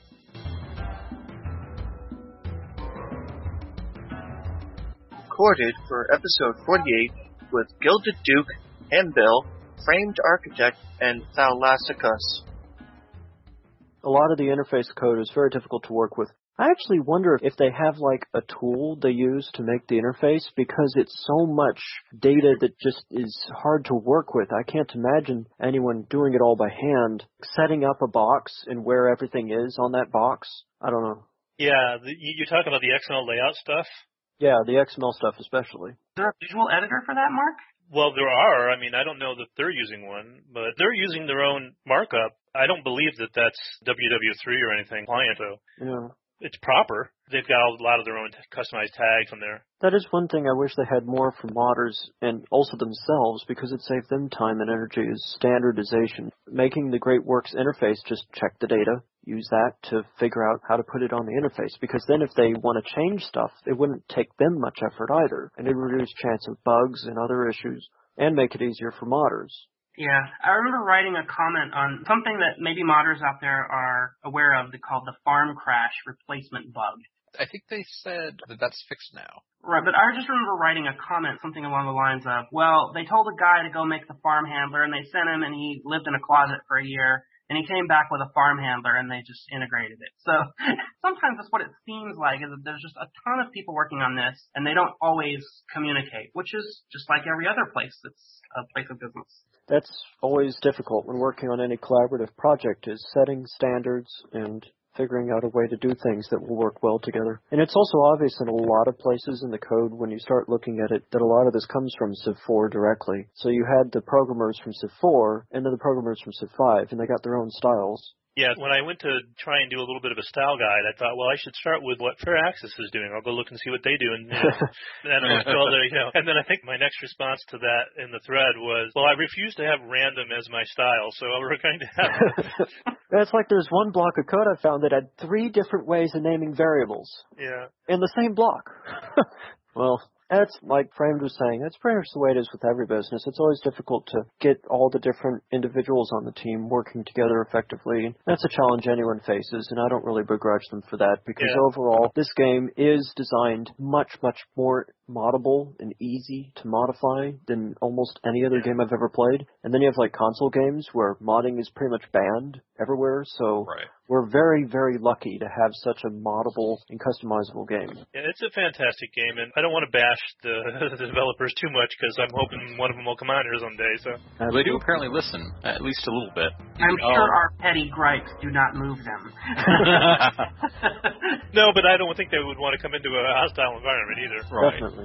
Recorded for episode forty-eight with Gilded Duke, Anvil, Framed Architect, and Thalassicus. A lot of the interface code is very difficult to work with. I actually wonder if they have like a tool they use to make the interface, because it's so much data that just is hard to work with. I can't imagine anyone doing it all by hand, setting up a box and where everything is on that box. I don't know. Yeah, the, you're talking about the X M L layout stuff? Yeah, the X M L stuff especially. Is there a visual editor for that, Mark? Well, there are. I mean, I don't know that they're using one, but they're using their own markup. I don't believe that that's W W three or anything client, though. Yeah. It's proper. They've got a lot of their own customized tags on there. That is one thing I wish they had more for modders, and also themselves, because it saved them time and energy, is standardization. Making the Great Works interface, just check the data, use that to figure out how to put it on the interface, because then if they want to change stuff, it wouldn't take them much effort either, and it would reduce chance of bugs and other issues, and make it easier for modders. Yeah, I remember writing a comment on something that maybe modders out there are aware of, called the farm crash replacement bug. I think they said that that's fixed now. Right, but I just remember writing a comment, something along the lines of, well, they told a guy to go make the farm handler, and they sent him, and he lived in a closet for a year, and he came back with a farm handler, and they just integrated it. So sometimes that's what it seems like, is that there's just a ton of people working on this, and they don't always communicate, which is just like every other place that's a place of business. That's always difficult when working on any collaborative project, is setting standards and figuring out a way to do things that will work well together. And it's also obvious in a lot of places in the code when you start looking at it that a lot of this comes from Civ four directly. So you had the programmers from Civ four and then the programmers from Civ five, and they got their own styles. Yeah, when I went to try and do a little bit of a style guide, I thought, well, I should start with what Firaxis is doing. I'll go look and see what they do, and you know, and I was told, you know, and then I think my next response to that in the thread was, well, I refuse to have random as my style, so we're going to have. It's like there's one block of code I found that had three different ways of naming variables. Yeah. In the same block. Well. That's like Framed was saying, that's pretty much the way it is with every business. It's always difficult to get all the different individuals on the team working together effectively. That's a challenge anyone faces, and I don't really begrudge them for that, because yeah. overall, this game is designed much, much more moddable and easy to modify than almost any other game I've ever played. And then you have like console games where modding is pretty much banned everywhere, so right. we're very, very lucky to have such a moddable and customizable game. Yeah, it's a fantastic game, and I don't want to bash the, the developers too much, because I'm hoping one of them will come on here someday. So well, they do apparently listen, at least a little bit. I'm sure oh. our petty gripes do not move them. No, but I don't think they would want to come into a hostile environment either. Right. Definitely.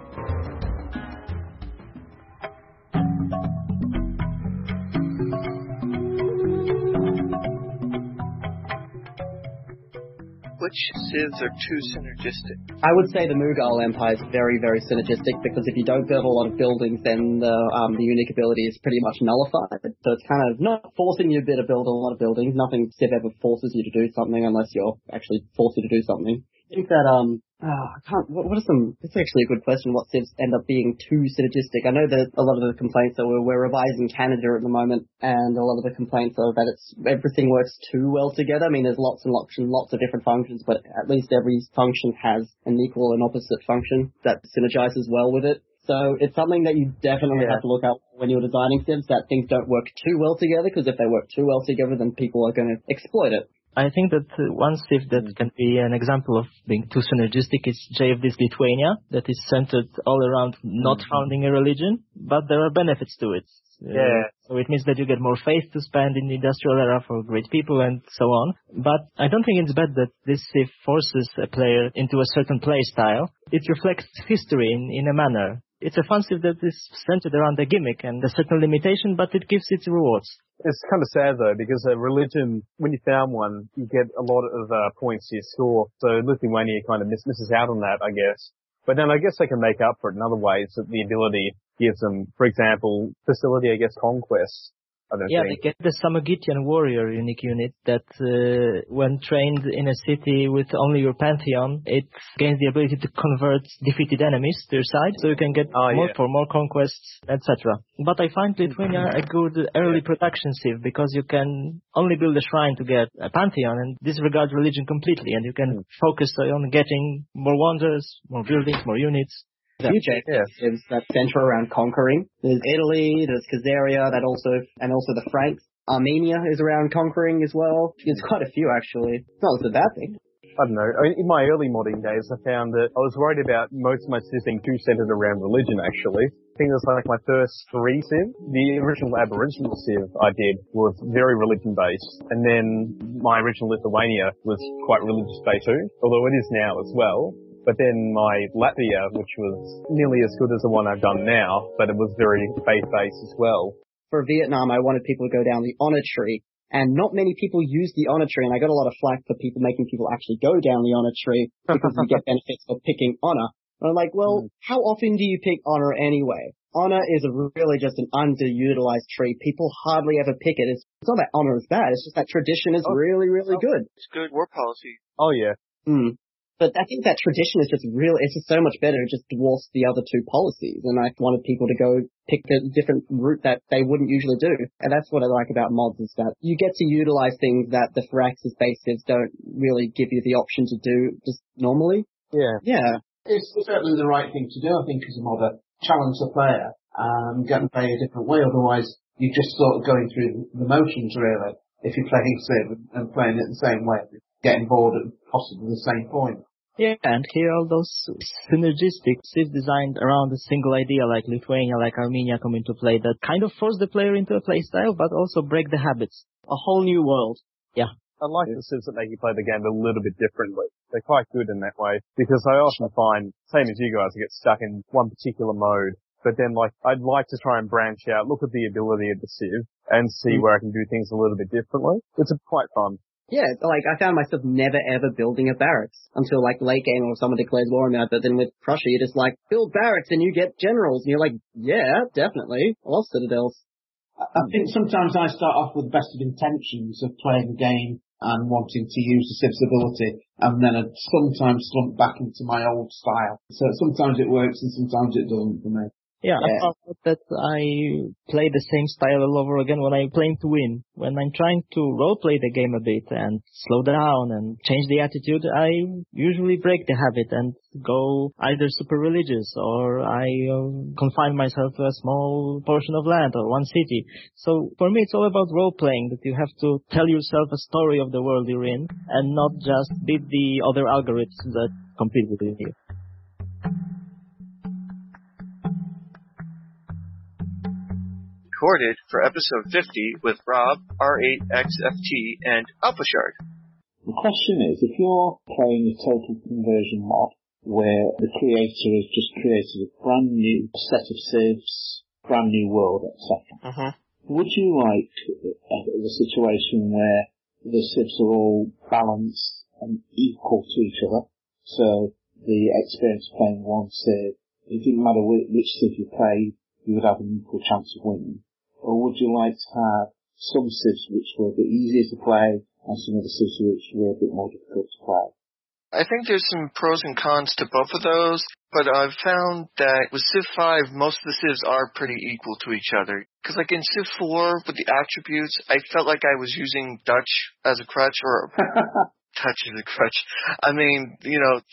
Which civs are too synergistic? I would say the Mughal Empire is very, very synergistic, because if you don't build a lot of buildings, then the, um, the unique ability is pretty much nullified. So it's kind of not forcing you to build a lot of buildings. Nothing civ ever forces you to do something unless you're actually forced to do something. I think that, um, oh, I can't, what, what are some, it's actually a good question, what civs end up being too synergistic. I know that a lot of the complaints are we're, we're revising Canada at the moment, and a lot of the complaints are that it's, everything works too well together. I mean, there's lots and lots and lots of different functions, but at least every function has an equal and opposite function that synergizes well with it. So it's something that you definitely yeah. have to look out when you're designing civs, that things don't work too well together, because if they work too well together, then people are going to exploit it. I think that uh, one civ that can be an example of being too synergistic is J F D's Lithuania, that is centered all around not mm-hmm. founding a religion, but there are benefits to it. Uh, yeah. So it means that you get more faith to spend in the industrial era for great people and so on. But I don't think it's bad that this civ forces a player into a certain play style. It reflects history in, in a manner. It's a fun civ that is centered around a gimmick and a certain limitation, but it gives its rewards. It's kind of sad though, because a religion, when you found one, you get a lot of uh, points to your score. So Lithuania kind of miss, misses out on that, I guess. But then I guess they can make up for it in other ways. That the ability gives them, for example, facility, I guess, conquests. I don't yeah, think. they get the Samogitian warrior unique unit that, uh, when trained in a city with only your pantheon, it gains the ability to convert defeated enemies to your side, so you can get oh, more yeah. for more conquests, et cetera. But I find Lithuania a good early production civ, because you can only build a shrine to get a pantheon and disregard religion completely, and you can focus on getting more wonders, more buildings, more units. Huge actives that center around conquering. There's Italy, there's Khazaria, that also, and also the Franks. Armenia is around conquering as well. There's quite a few actually. It's not a bad thing. I don't know. I mean, in my early modding days, I found that I was worried about most of my civs being too centered around religion, actually. I think it was like my first three civ. The original Aboriginal civ I did was very religion-based. And then my original Lithuania was quite religious-based too, although it is now as well. But then my Latvia, which was nearly as good as the one I've done now, but it was very faith-based as well. For Vietnam, I wanted people to go down the honor tree, and not many people use the honor tree, and I got a lot of flack for people making people actually go down the honor tree because you get benefits for picking honor. And I'm like, well, how often do you pick honor anyway? Honor is a really just an underutilized tree. People hardly ever pick it. It's, it's not that honor is bad, it's just that tradition is oh, really, really oh, good. It's good war policy. Oh, yeah. Hmm. But I think that tradition is just really, it's just so much better. It just dwarfs the other two policies. And I wanted people to go pick a different route that they wouldn't usually do. And that's what I like about mods, is that you get to utilize things that the Firaxis based civs don't really give you the option to do just normally. Yeah. Yeah. It's certainly the right thing to do, I think, as a modder. Challenge the player and get them play a different way. Otherwise, you're just sort of going through the motions, really. If you're playing Civ and playing it the same way, getting bored at possibly the same point. Yeah, and here all those synergistic civs designed around a single idea like Lithuania, like Armenia come into play that kind of force the player into a playstyle, but also break the habits. A whole new world. Yeah. I like the civs that make you play the game a little bit differently. They're quite good in that way, because I often find, same as you guys, I get stuck in one particular mode, But then, like, I'd like to try and branch out, look at the ability of the Civ, and see where I can do things a little bit differently. It's quite fun. Yeah, like, I found myself never ever building a barracks until, like, late game or someone declares war on me. But then with Prussia, you're just like, build barracks and you get generals. And you're like, yeah, definitely. I love citadels. I think sometimes I start off with the best of intentions of playing the game and wanting to use the Civ's ability, and then I sometimes slump back into my old style. So sometimes it works and sometimes it doesn't for me. Yeah, Yeah. I found that I play the same style all over again when I'm playing to win. When I'm trying to roleplay the game a bit and slow down and change the attitude, I usually break the habit and go either super religious or I uh, confine myself to a small portion of land or one city. So for me, it's all about roleplaying, that you have to tell yourself a story of the world you're in and not just beat the other algorithms that compete with you. Recorded for episode fifty with Rob, R eight X F T, and AlphaShard. The question is, if you're playing a total conversion mod where the creator has just created a brand new set of civs, brand new world, et cetera, Mm-hmm. would you like a, a situation where the civs are all balanced and equal to each other? So the experience of playing one civ, it didn't matter which, which civ you played, you would have an equal chance of winning. Or would you like to have some civs which were a bit easier to play and some of the civs which were a bit more difficult to play? I think there's some pros and cons to both of those, but I've found that with Civ five, most of the civs are pretty equal to each other. Because like in Civ four, with the attributes, I felt like I was using Dutch as a crutch, or touch as a crutch. I mean, you know,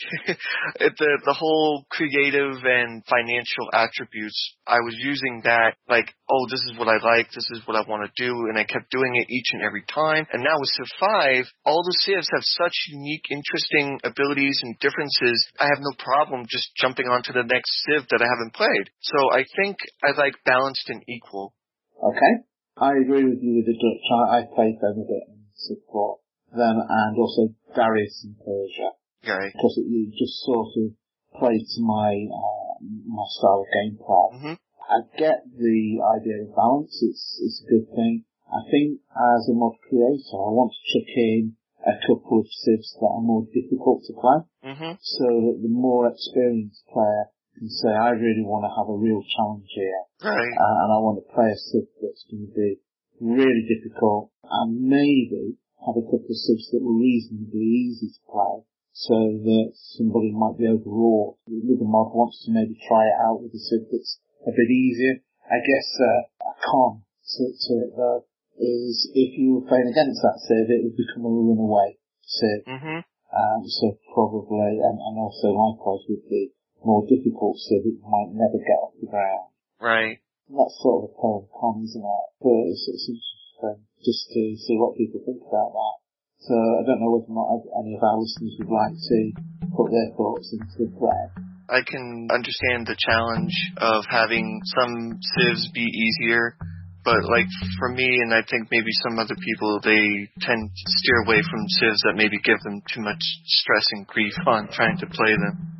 the the whole creative and financial attributes, I was using that like, oh, this is what I like, this is what I want to do, and I kept doing it each and every time. And now with Civ five, all the civs have such unique, interesting abilities and differences, I have no problem just jumping onto the next civ that I haven't played. So I think I like balanced and equal. Okay. I agree with you with the Dutch. I, I played them a bit in Civ four. Them and also Darius and Persia. Right. Because it, it just sort of played to my uh, my style of gameplay. Mm-hmm. I get the idea of balance. It's it's a good thing. I think as a mod creator, I want to chuck in a couple of civs that are more difficult to play, mm-hmm. so that the more experienced player can say, I really want to have a real challenge here, right. uh, and I want to play a civ that's going to be really difficult, and maybe have a couple of civs that were reasonably easy to play, so that somebody might be overwrought with the mod, wants to maybe try it out with a civ that's a bit easier. I guess uh, a con to, to it though is if you were playing against that civ, it would become a runaway civ. Mm-hmm. Um, so probably, and, and also likewise with the more difficult civ, it might never get off the ground. Right. And that's sort of a pro and con, isn't it? But it's, it's interesting just to see what people think about that. So I don't know whether or not any of our listeners would like to put their thoughts into the thread. I can understand the challenge of having some civs be easier, but like for me, and I think maybe some other people, they tend to steer away from civs that maybe give them too much stress and grief on trying to play them.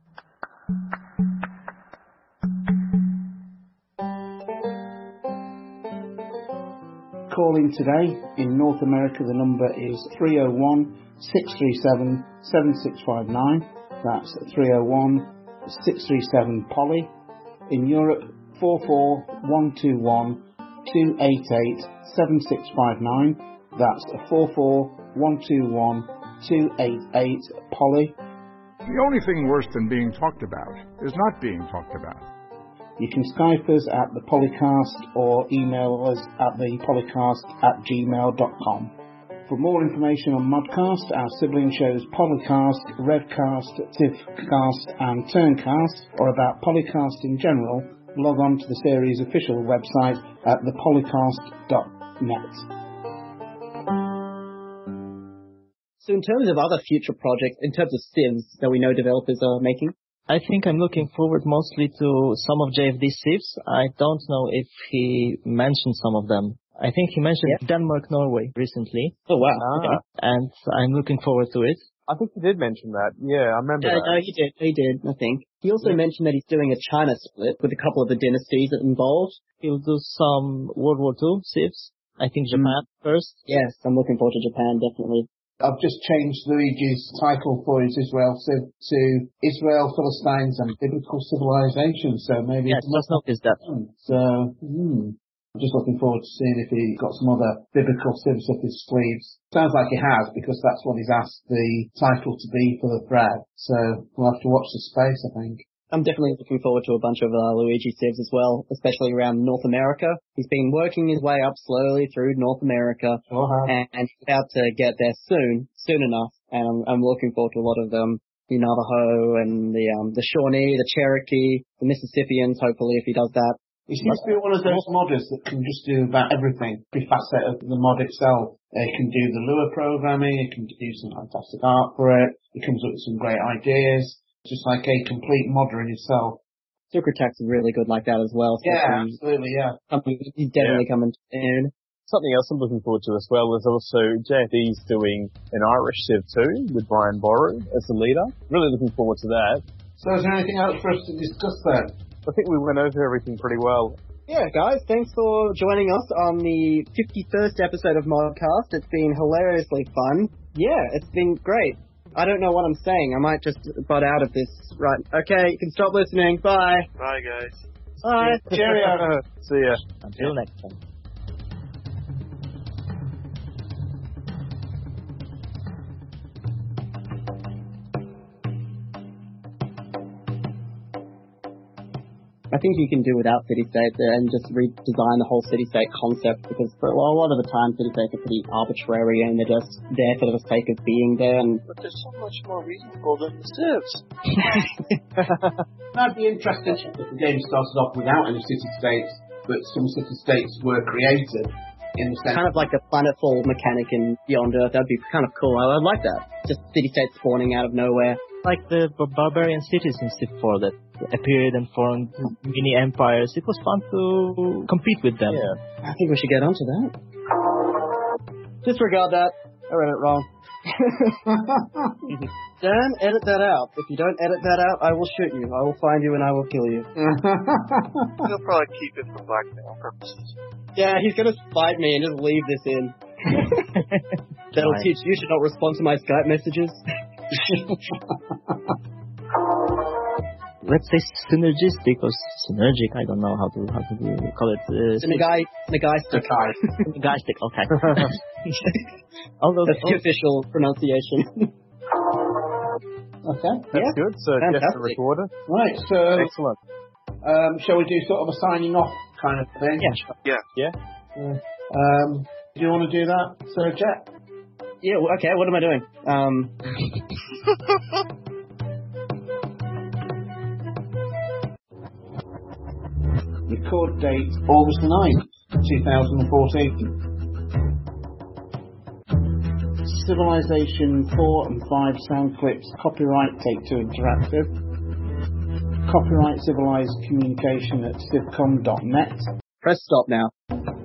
Calling today in North America, the number is three oh one, six three seven, seven six five nine. That's three oh one, six three seven, Polly. In Europe, four four one two one, two eight eight, seven six five nine. That's four four one two one, two eight eight, Polly. The only thing worse than being talked about is not being talked about. You can Skype us at the Polycast or email us at the polycast at gmail dot com. For more information on Modcast, our sibling shows Polycast, Redcast, Tifcast and Turncast, or about Polycast in general, log on to the series' official website at the polycast dot net. So in terms of other future projects, in terms of civs that we know developers are making, I think I'm looking forward mostly to some of J F D's civs. I don't know if he mentioned some of them. I think he mentioned yeah. Denmark, Norway recently. Oh, wow. Ah. Okay. And I'm looking forward to it. I think he did mention that. Yeah, I remember yeah, that. No, he did. He did, I think. He also yeah. mentioned that he's doing a China split with a couple of the dynasties involved. He'll do some World War Two civs. I think Japan mm. first. Yes, I'm looking forward to Japan, definitely. I've just changed Luigi's title for his Israel Civ to Israel, Philistines and Biblical Civilization, so maybe... Yes, just noticed that. So, hmm. I'm just looking forward to seeing if he got some other biblical civs up his sleeves. Sounds like he has, because that's what he's asked the title to be for the thread. So, we'll have to watch the space, I think. I'm definitely looking forward to a bunch of uh, Luigi civs as well, especially around North America. He's been working his way up slowly through North America, uh-huh. and, and he's about to get there soon, soon enough. And I'm, I'm looking forward to a lot of them, the Navajo and the um, the Shawnee, the Cherokee, the Mississippians. Hopefully, if he does that. He seems to be one of those modders that can just do about everything, every facet of the mod itself. He can do the Lua programming, he can do some fantastic art for it, he comes up with some great ideas. Just like a complete modder in itself. Sucretax is really good like that as well. So yeah, absolutely, yeah. He's definitely yeah. coming soon. Something else I'm looking forward to as well is also J F E's doing an Irish Civ too, with Brian Boru as the leader. Really looking forward to that. So is there anything else for us to discuss then? I think we went over everything pretty well. Yeah, guys, thanks for joining us on the fifty-first episode of Modcast. It's been hilariously fun. Yeah, it's been great. I don't know what I'm saying. I might just butt out of this. Right. Okay, you can stop listening. Bye. Bye, guys. Bye. Cheerio. See ya. Until next time. I think you can do without city-state and just redesign the whole city-state concept, because for a lot of the time city-states are pretty arbitrary and they're just there for the sake of being there. And but they're so much more reasonable than the civs. I'd be interested if the game started off without any city-states, but some city-states were created. In the sense kind of like a planetfall mechanic in Beyond Earth. That'd be kind of cool. I would like that. Just city-states spawning out of nowhere. Like the barbarian cities in Civ four that appeared and formed mini empires. It was fun to compete with them. Yeah. I think we should get onto that. Disregard that. I read it wrong. Dan, edit that out. If you don't edit that out, I will shoot you. I will find you and I will kill you. He'll probably keep it for blackmail purposes. Yeah, he's gonna spite me and just leave this in. That'll nice. Teach you to not respond to my Skype messages. Let's say synergistic or synergic. I don't know how to how to call it. Uh, Synergi, synergistic. Synergistic. Okay. Although that's the official pronunciation. Okay. That's yeah. good. So Fantastic. Jeff the recorder. Right. So excellent. Um, shall we do sort of a signing off kind of thing? Yeah. Yeah. Yeah. Um, do you want to do that, Sir Jet? Yeah, okay, what am I doing? Um... Record date August the ninth, twenty fourteen. Civilization four and five sound clips, copyright Take Two Interactive. Copyright Civilized Communication at civcom dot net. Press stop now.